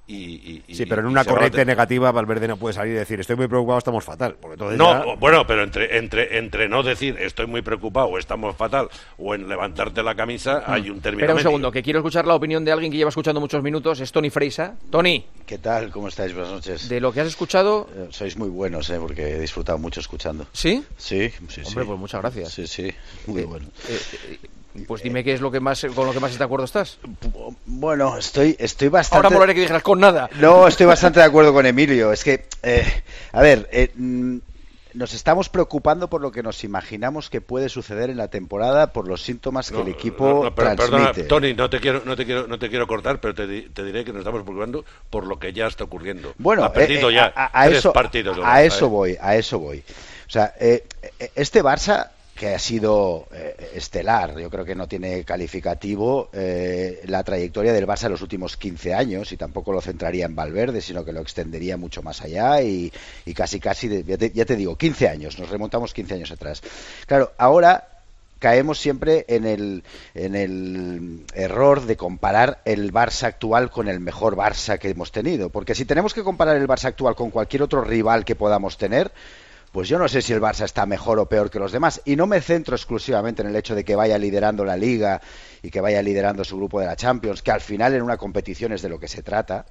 Speaker 21: Y, y,
Speaker 2: Sí, pero en
Speaker 21: y
Speaker 2: una
Speaker 21: se va a
Speaker 2: corriente
Speaker 21: te-
Speaker 2: negativa Valverde no puede salir y decir estoy muy preocupado, estamos fatal. Porque entonces
Speaker 21: No,
Speaker 2: ya-
Speaker 21: bueno, pero entre, entre, entre no decir estoy muy preocupado o estamos fatal o en levantarte la camisa hay un término
Speaker 1: Espera un
Speaker 21: medio.
Speaker 1: segundo, que quiero escuchar la opinión de alguien que lleva escuchando muchos minutos, es Tony Freisa. Tony,
Speaker 7: ¿Qué tal? ¿Cómo estáis? Buenas noches.
Speaker 1: de lo que has escuchado...
Speaker 7: Eh, Sois muy buenos, ¿eh? Porque he disfrutado mucho escuchando.
Speaker 1: ¿Sí?
Speaker 7: Sí, sí,
Speaker 1: Hombre,
Speaker 7: sí.
Speaker 1: pues muchas gracias.
Speaker 7: Sí, sí, muy
Speaker 1: Eh,
Speaker 7: bueno.
Speaker 1: eh, eh, pues dime qué es lo que más con lo que más de acuerdo estás.
Speaker 7: Bueno, estoy, estoy bastante...
Speaker 1: Ahora molaría que dijeras con nada.
Speaker 7: No, estoy bastante de acuerdo con Emilio. Es que, eh, a ver, eh, mm, nos estamos preocupando por lo que nos imaginamos que puede suceder en la temporada por los síntomas que
Speaker 21: No,
Speaker 7: el equipo
Speaker 21: no, no, pero, perdona,
Speaker 7: transmite.
Speaker 21: Tony, no te quiero, no te quiero, no te quiero cortar, pero te, di- te diré que nos estamos preocupando por lo que ya está ocurriendo.
Speaker 7: Bueno,
Speaker 21: ha perdido
Speaker 7: eh, eh,
Speaker 21: ya
Speaker 7: a, a
Speaker 21: tres
Speaker 7: eso,
Speaker 21: partidos. de
Speaker 7: a
Speaker 21: Barça,
Speaker 7: eso
Speaker 21: ¿eh?
Speaker 7: voy, a eso voy. O sea, eh, eh, este Barça que ha sido eh, estelar, yo creo que no tiene calificativo eh, la trayectoria del Barça en los últimos quince años, y tampoco lo centraría en Valverde, sino que lo extendería mucho más allá y, y casi casi, de, ya, te, ya te digo, quince años, nos remontamos quince años atrás. Claro, ahora caemos siempre en el, en el error de comparar el Barça actual con el mejor Barça que hemos tenido, porque si tenemos que comparar el Barça actual con cualquier otro rival que podamos tener, pues yo no sé si el Barça está mejor o peor que los demás, y no me centro exclusivamente en el hecho de que vaya liderando la Liga y que vaya liderando su grupo de la Champions, que al final en una competición es de lo que se trata,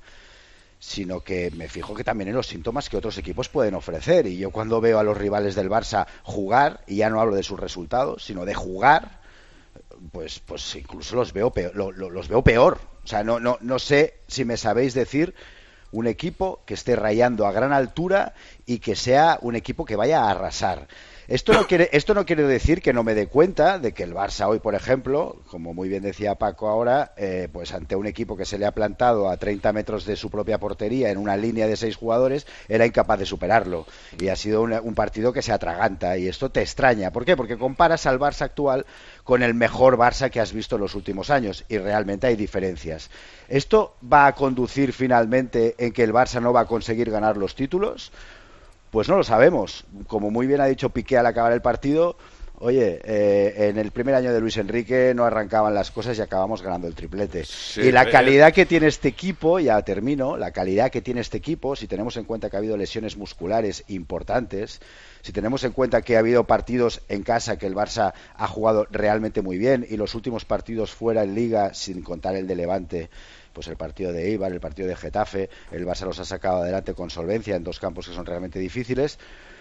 Speaker 7: sino que me fijo que también en los síntomas que otros equipos pueden ofrecer. Y yo cuando veo a los rivales del Barça jugar, y ya no hablo de sus resultados, sino de jugar, pues pues incluso los veo peor, lo, lo, los veo peor. O sea, no, no, no sé si me sabéis decir un equipo que esté rayando a gran altura y que sea un equipo que vaya a arrasar. Esto no quiere, esto no quiere decir que no me dé cuenta de que el Barça hoy, por ejemplo, como muy bien decía Paco ahora, eh, pues ante un equipo que se le ha plantado a treinta metros de su propia portería en una línea de seis jugadores, era incapaz de superarlo. Y ha sido una, un partido que se atraganta, y esto te extraña. ¿Por qué? Porque comparas al Barça actual con el mejor Barça que has visto en los últimos años, y realmente hay diferencias. ¿Esto va a conducir finalmente en que el Barça no va a conseguir ganar los títulos? Pues no lo sabemos. Como muy bien ha dicho Piqué al acabar el partido, oye, eh, en el primer año de Luis Enrique no arrancaban las cosas y acabamos ganando el triplete.
Speaker 21: Sí,
Speaker 7: y la
Speaker 21: eh,
Speaker 7: calidad que tiene este equipo, ya termino, la calidad que tiene este equipo, si tenemos en cuenta que ha habido lesiones musculares importantes, si tenemos en cuenta que ha habido partidos en casa que el Barça ha jugado realmente muy bien, y los últimos partidos fuera en Liga, sin contar el de Levante, pues el partido de Eibar, el partido de Getafe, el Barça los ha sacado adelante con solvencia en dos campos que son realmente difíciles,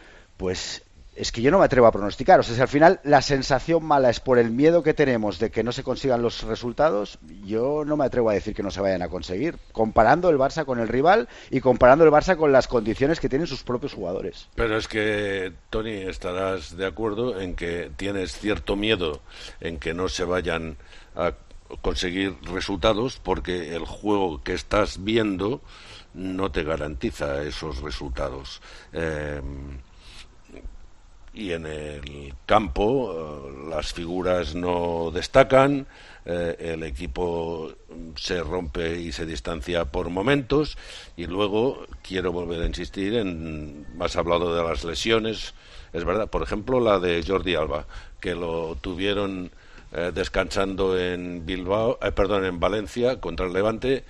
Speaker 7: pues es que yo no me atrevo a pronosticar. O sea, si al final la sensación mala es por el miedo que tenemos de que no se consigan los resultados, yo no me atrevo a decir que no se vayan a conseguir, comparando el Barça con el rival y comparando el Barça con las condiciones que tienen sus propios jugadores.
Speaker 21: Pero es que, Tony, estarás de acuerdo en que tienes cierto miedo en que no se vayan a conseguir resultados, porque el juego que estás viendo no te garantiza esos resultados. Eh, y en el campo eh, las figuras no destacan, eh, el equipo se rompe y se distancia por momentos, y luego quiero volver a insistir en, has hablado de las lesiones, es verdad, por ejemplo la de Jordi Alba, que lo tuvieron eh, descansando en Bilbao, eh, perdón, en Valencia contra el Levante,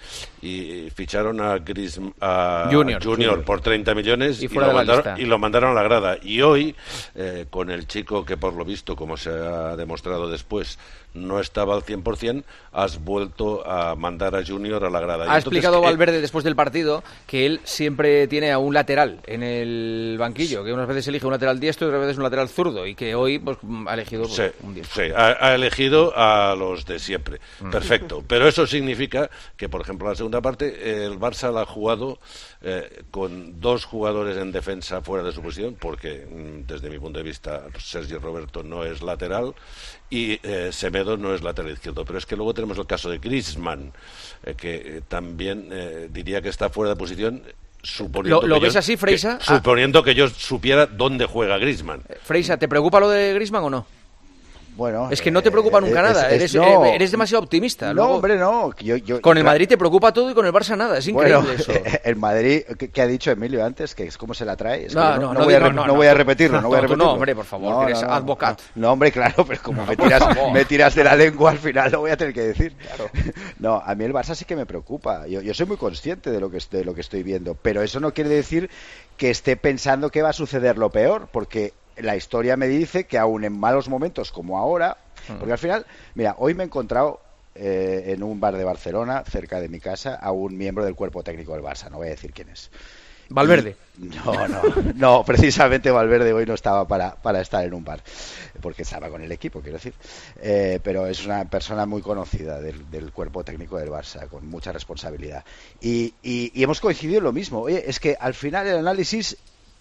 Speaker 21: y ficharon a, Gris, a
Speaker 1: Junior,
Speaker 21: Junior,
Speaker 1: Junior
Speaker 21: por treinta millones
Speaker 1: y,
Speaker 21: y,
Speaker 1: fuera
Speaker 21: lo
Speaker 1: de la
Speaker 21: mandaron,
Speaker 1: lista.
Speaker 21: y lo mandaron a la grada. Y hoy, eh, con el chico que por lo visto, como se ha demostrado después, no estaba al cien por ciento, has vuelto a mandar a Junior a la grada.
Speaker 1: Ha
Speaker 21: Entonces,
Speaker 1: explicado
Speaker 21: eh,
Speaker 1: Valverde después del partido que él siempre tiene a un lateral en el banquillo, que unas veces elige un lateral diestro y otras veces un lateral zurdo, y que hoy pues, ha elegido pues,
Speaker 21: sí,
Speaker 1: un diestro.
Speaker 21: sí, ha, ha elegido a los de siempre. Mm. Perfecto. Pero eso significa que, por ejemplo, en la segunda parte, el Barça la ha jugado eh, con dos jugadores en defensa fuera de su posición, porque desde mi punto de vista Sergi Roberto no es lateral y eh, Semedo no es lateral izquierdo. Pero es que luego tenemos el caso de Griezmann, eh, que eh, también eh, diría que está fuera de posición. Suponiendo
Speaker 1: ¿Lo, lo
Speaker 21: que
Speaker 1: ves
Speaker 21: yo,
Speaker 1: así, Freisa?
Speaker 21: que, suponiendo ah. que yo supiera dónde juega Griezmann.
Speaker 1: Freisa, ¿te preocupa lo de Griezmann o no?
Speaker 7: Bueno,
Speaker 1: es que no te preocupa
Speaker 7: eh,
Speaker 1: nunca
Speaker 7: es,
Speaker 1: nada,
Speaker 7: es,
Speaker 1: eres,
Speaker 7: no,
Speaker 1: eh, eres demasiado optimista.
Speaker 7: No,
Speaker 1: Luego,
Speaker 7: hombre, no. Yo, yo,
Speaker 1: con el
Speaker 7: claro,
Speaker 1: Madrid te preocupa todo y con el Barça nada, es increíble
Speaker 7: bueno,
Speaker 1: eso.
Speaker 7: El Madrid, ¿qué, ¿qué ha dicho Emilio antes? Que es cómo se la trae. Es
Speaker 1: no,
Speaker 7: que
Speaker 1: no,
Speaker 7: no,
Speaker 1: no,
Speaker 7: no, voy, a
Speaker 1: no,
Speaker 7: re,
Speaker 1: no,
Speaker 7: no voy
Speaker 1: no,
Speaker 7: a repetirlo, no,
Speaker 1: no
Speaker 7: voy a repetirlo.
Speaker 1: No, hombre, por favor,
Speaker 7: no,
Speaker 1: que eres
Speaker 7: no, no,
Speaker 1: advocat.
Speaker 7: No, no, hombre, claro, pero como
Speaker 1: no,
Speaker 7: me, tiras,
Speaker 1: favor.
Speaker 7: me tiras de la lengua al final lo voy a tener que decir. Claro. No, a mí el Barça sí que me preocupa. Yo, yo soy muy consciente de lo, que, de lo que estoy viendo, pero eso no quiere decir que esté pensando que va a suceder lo peor, porque la historia me dice que aún en malos momentos como ahora, porque al final, mira, hoy me he encontrado eh, en un bar de Barcelona, cerca de mi casa, a un miembro del cuerpo técnico del Barça, no voy a decir quién es.
Speaker 1: Valverde.
Speaker 7: Y, no, no, no, precisamente Valverde hoy no estaba para, para estar en un bar, porque estaba con el equipo, quiero decir. Eh, pero es una persona muy conocida del, del cuerpo técnico del Barça, con mucha responsabilidad. Y, y, y hemos coincidido en lo mismo. Oye, es que al final el análisis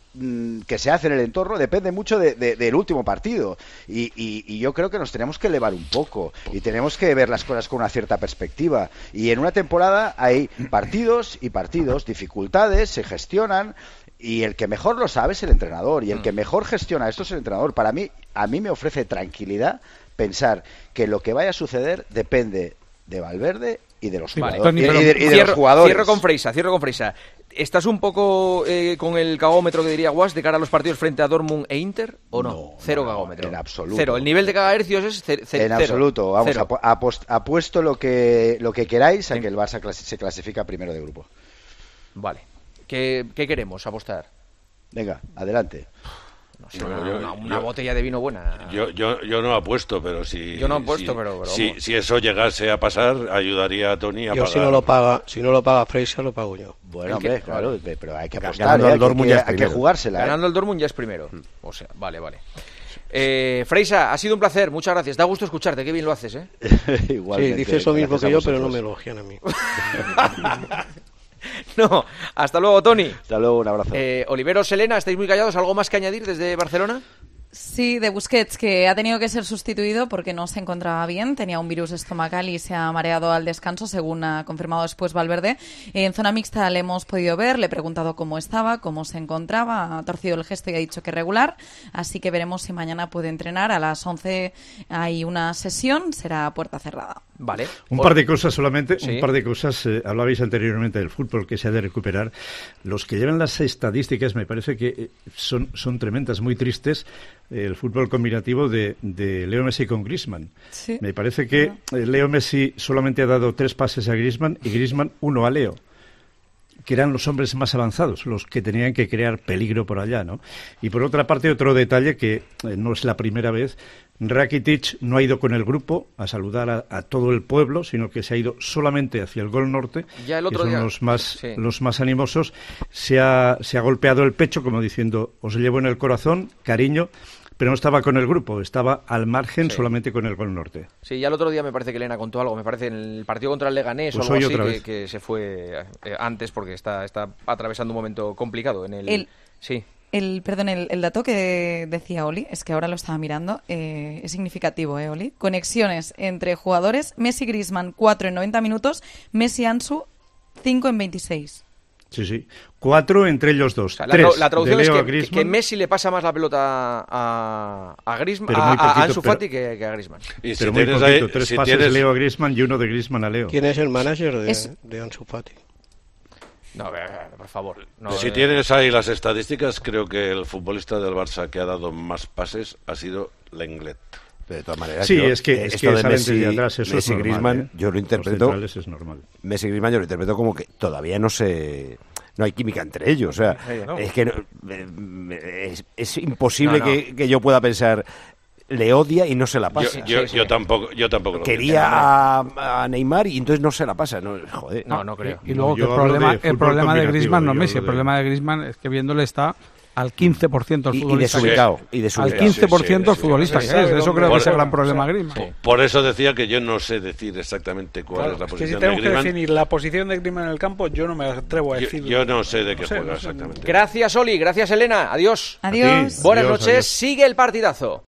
Speaker 7: que se hace en el entorno depende mucho de, de, del último partido y, y, y yo creo que nos tenemos que elevar un poco y tenemos que ver las cosas con una cierta perspectiva, y en una temporada hay partidos y partidos, dificultades se gestionan, y el que mejor lo sabe es el entrenador, y el que mejor gestiona esto es el entrenador. Para mí, a mí me ofrece tranquilidad pensar que lo que vaya a suceder depende de Valverde y de los
Speaker 1: vale,
Speaker 7: jugadores,
Speaker 1: Tony,
Speaker 7: y, de, y de
Speaker 1: cierro,
Speaker 7: los jugadores.
Speaker 1: Cierro con Freisa, cierro con Freisa. ¿Estás un poco eh, con el cagómetro que diría Guas de cara a los partidos frente a Dortmund e Inter o no? no cero no, cagómetro.
Speaker 7: En absoluto.
Speaker 1: Cero. El nivel de cagahercios es cer- cer-
Speaker 7: en
Speaker 1: cero.
Speaker 7: absoluto. Vamos,
Speaker 1: cero.
Speaker 7: Apost, apuesto lo que lo que queráis a que el Barça clasi- se clasifica primero de grupo.
Speaker 1: Vale. ¿Qué, qué queremos apostar?
Speaker 7: Venga, adelante.
Speaker 1: No sé, bueno, una, yo, una, una yo, botella de vino buena.
Speaker 21: Yo, yo, yo no apuesto, pero si...
Speaker 1: Yo no apuesto,
Speaker 21: si,
Speaker 1: pero... pero
Speaker 21: si, si eso llegase a pasar, ayudaría a Tony a
Speaker 4: yo
Speaker 21: pagar.
Speaker 4: si no lo paga, si no lo paga Freisa, lo pago yo.
Speaker 7: Bueno, hombre, claro, pero hay que apostar,
Speaker 2: ganando
Speaker 7: ¿eh?
Speaker 2: el Dortmund
Speaker 7: hay,
Speaker 2: ya
Speaker 7: que, hay que jugársela.
Speaker 1: Ganando
Speaker 7: ¿eh?
Speaker 1: el Dortmund ya es primero. O sea, vale, vale. Eh, Freisa, ha sido un placer, muchas gracias. Da gusto escucharte, qué bien lo haces, ¿eh?
Speaker 4: Sí, dices lo mismo que yo, pero no me elogian a mí.
Speaker 1: No, hasta luego, Tony.
Speaker 7: Hasta luego, un abrazo.
Speaker 1: Eh, Oliveros, Elena, ¿estáis muy callados? ¿Algo más que añadir desde Barcelona?
Speaker 20: Sí, de Busquets, que ha tenido que ser sustituido porque no se encontraba bien, tenía un virus estomacal y se ha mareado al descanso, según ha confirmado después Valverde. En zona mixta le hemos podido ver, le he preguntado cómo estaba, cómo se encontraba, ha torcido el gesto y ha dicho que regular, así que veremos si mañana puede entrenar. A las once hay una sesión, será a puerta cerrada.
Speaker 1: Vale.
Speaker 19: Un par de cosas solamente,
Speaker 1: sí.
Speaker 19: un par de cosas. Eh, hablabais anteriormente del fútbol que se ha de recuperar. Los que llevan las estadísticas me parece que eh, son, son tremendas, muy tristes. Eh, el fútbol combinativo de, de Leo Messi con Griezmann.
Speaker 20: Sí.
Speaker 19: Me parece que eh, Leo Messi solamente ha dado tres pases a Griezmann y Griezmann uno a Leo, que eran los hombres más avanzados, los que tenían que crear peligro por allá, ¿no? Y por otra parte, otro detalle que eh, no es la primera vez, Rakitic no ha ido con el grupo a saludar a, a todo el pueblo, sino que se ha ido solamente hacia el Gol Norte,
Speaker 1: ya el otro
Speaker 19: que son
Speaker 1: día.
Speaker 19: los más,
Speaker 1: sí.
Speaker 19: los más animosos. Se ha, se ha golpeado el pecho como diciendo, os llevo en el corazón, cariño, pero no estaba con el grupo, estaba al margen, sí. solamente con el Gol Norte.
Speaker 1: Sí, ya el otro día me parece que Elena contó algo, me parece en el partido contra el Leganés
Speaker 19: pues
Speaker 1: o algo así,
Speaker 19: otra
Speaker 1: que,
Speaker 19: vez.
Speaker 1: que se fue eh, antes porque está, está atravesando un momento complicado en el...
Speaker 20: el...
Speaker 1: Sí.
Speaker 20: El, perdón, el, el dato que decía Oli, es que ahora lo estaba mirando, eh, es significativo, ¿eh, Oli? Conexiones entre jugadores, Messi Griezmann cuatro en noventa minutos, Messi Ansu cinco en veintiséis.
Speaker 19: Sí, sí. Cuatro entre ellos dos.
Speaker 1: O sea, la,
Speaker 19: Tres
Speaker 1: la traducción
Speaker 19: de Leo
Speaker 1: es que, que Messi le pasa más la pelota a, a Griezmann, a,
Speaker 19: poquito,
Speaker 1: a Ansu Fati
Speaker 19: pero,
Speaker 1: que, que a Griezmann.
Speaker 19: Y pero si muy poquito, ahí, tres si pases tienes... Leo a Griezmann y uno de Griezmann a Leo.
Speaker 4: ¿Quién es el manager de,
Speaker 20: es...
Speaker 4: de Ansu Fati?
Speaker 1: No, por favor. No,
Speaker 21: si
Speaker 1: eh...
Speaker 21: tienes ahí las estadísticas, creo que el futbolista del Barça que ha dado más pases ha sido Lenglet.
Speaker 2: De todas maneras,
Speaker 19: sí,
Speaker 2: yo,
Speaker 19: es que, es
Speaker 2: esto
Speaker 19: que
Speaker 2: de
Speaker 19: salen
Speaker 2: Messi,
Speaker 19: desde atrás, eso
Speaker 2: Messi
Speaker 19: es normal,
Speaker 2: Griezmann,
Speaker 19: ¿eh?
Speaker 2: yo lo
Speaker 19: Los
Speaker 2: interpreto.
Speaker 19: centrales es normal.
Speaker 2: Messi Griezmann yo lo interpreto como que todavía no se. No hay química entre ellos, o sea,
Speaker 1: Sí, no.
Speaker 2: es que no- es, es imposible
Speaker 21: No, no.
Speaker 2: Que, que yo pueda pensar le odia y no se la
Speaker 21: Yo,
Speaker 2: pasa.
Speaker 21: yo, yo tampoco, yo tampoco lo
Speaker 2: Quería a, a Neymar y entonces no se la pasa, no, joder.
Speaker 1: No, no creo.
Speaker 5: Y, y luego
Speaker 19: Yo
Speaker 5: que el
Speaker 19: hablo
Speaker 5: problema,
Speaker 19: de
Speaker 5: el
Speaker 19: fútbol
Speaker 5: problema de
Speaker 19: combinativo,
Speaker 5: Griezmann no es
Speaker 19: yo
Speaker 5: Messi,
Speaker 19: hablo
Speaker 5: el
Speaker 19: de-
Speaker 5: problema de Griezmann es que viéndole está al quince por ciento el
Speaker 2: Y- y
Speaker 5: futbolista. que es.
Speaker 2: desubicado, y desubicado.
Speaker 5: Al quince por ciento el
Speaker 21: Sí, sí, sí,
Speaker 5: futbolista
Speaker 21: sí,
Speaker 5: que
Speaker 21: sí,
Speaker 5: es.
Speaker 21: sí,
Speaker 5: Eso
Speaker 21: sí,
Speaker 5: creo
Speaker 21: por-
Speaker 5: que es el gran
Speaker 21: por-
Speaker 5: problema Griezmann.
Speaker 21: Por, por eso decía que yo no sé decir exactamente cuál
Speaker 14: Claro,
Speaker 21: es la
Speaker 14: es que si
Speaker 21: posición de
Speaker 14: tenemos que
Speaker 21: Griezmann.
Speaker 14: definir la posición de Griezmann en el campo, yo no me atrevo a
Speaker 21: Yo,
Speaker 14: decir.
Speaker 21: yo no sé de qué
Speaker 14: No sé,
Speaker 21: juega
Speaker 14: no sé.
Speaker 21: exactamente.
Speaker 1: Gracias, Oli. Gracias, Elena. Adiós.
Speaker 20: Adiós.
Speaker 1: Buenas
Speaker 19: Adiós,
Speaker 1: noches.
Speaker 19: adiós.
Speaker 1: Sigue el partidazo.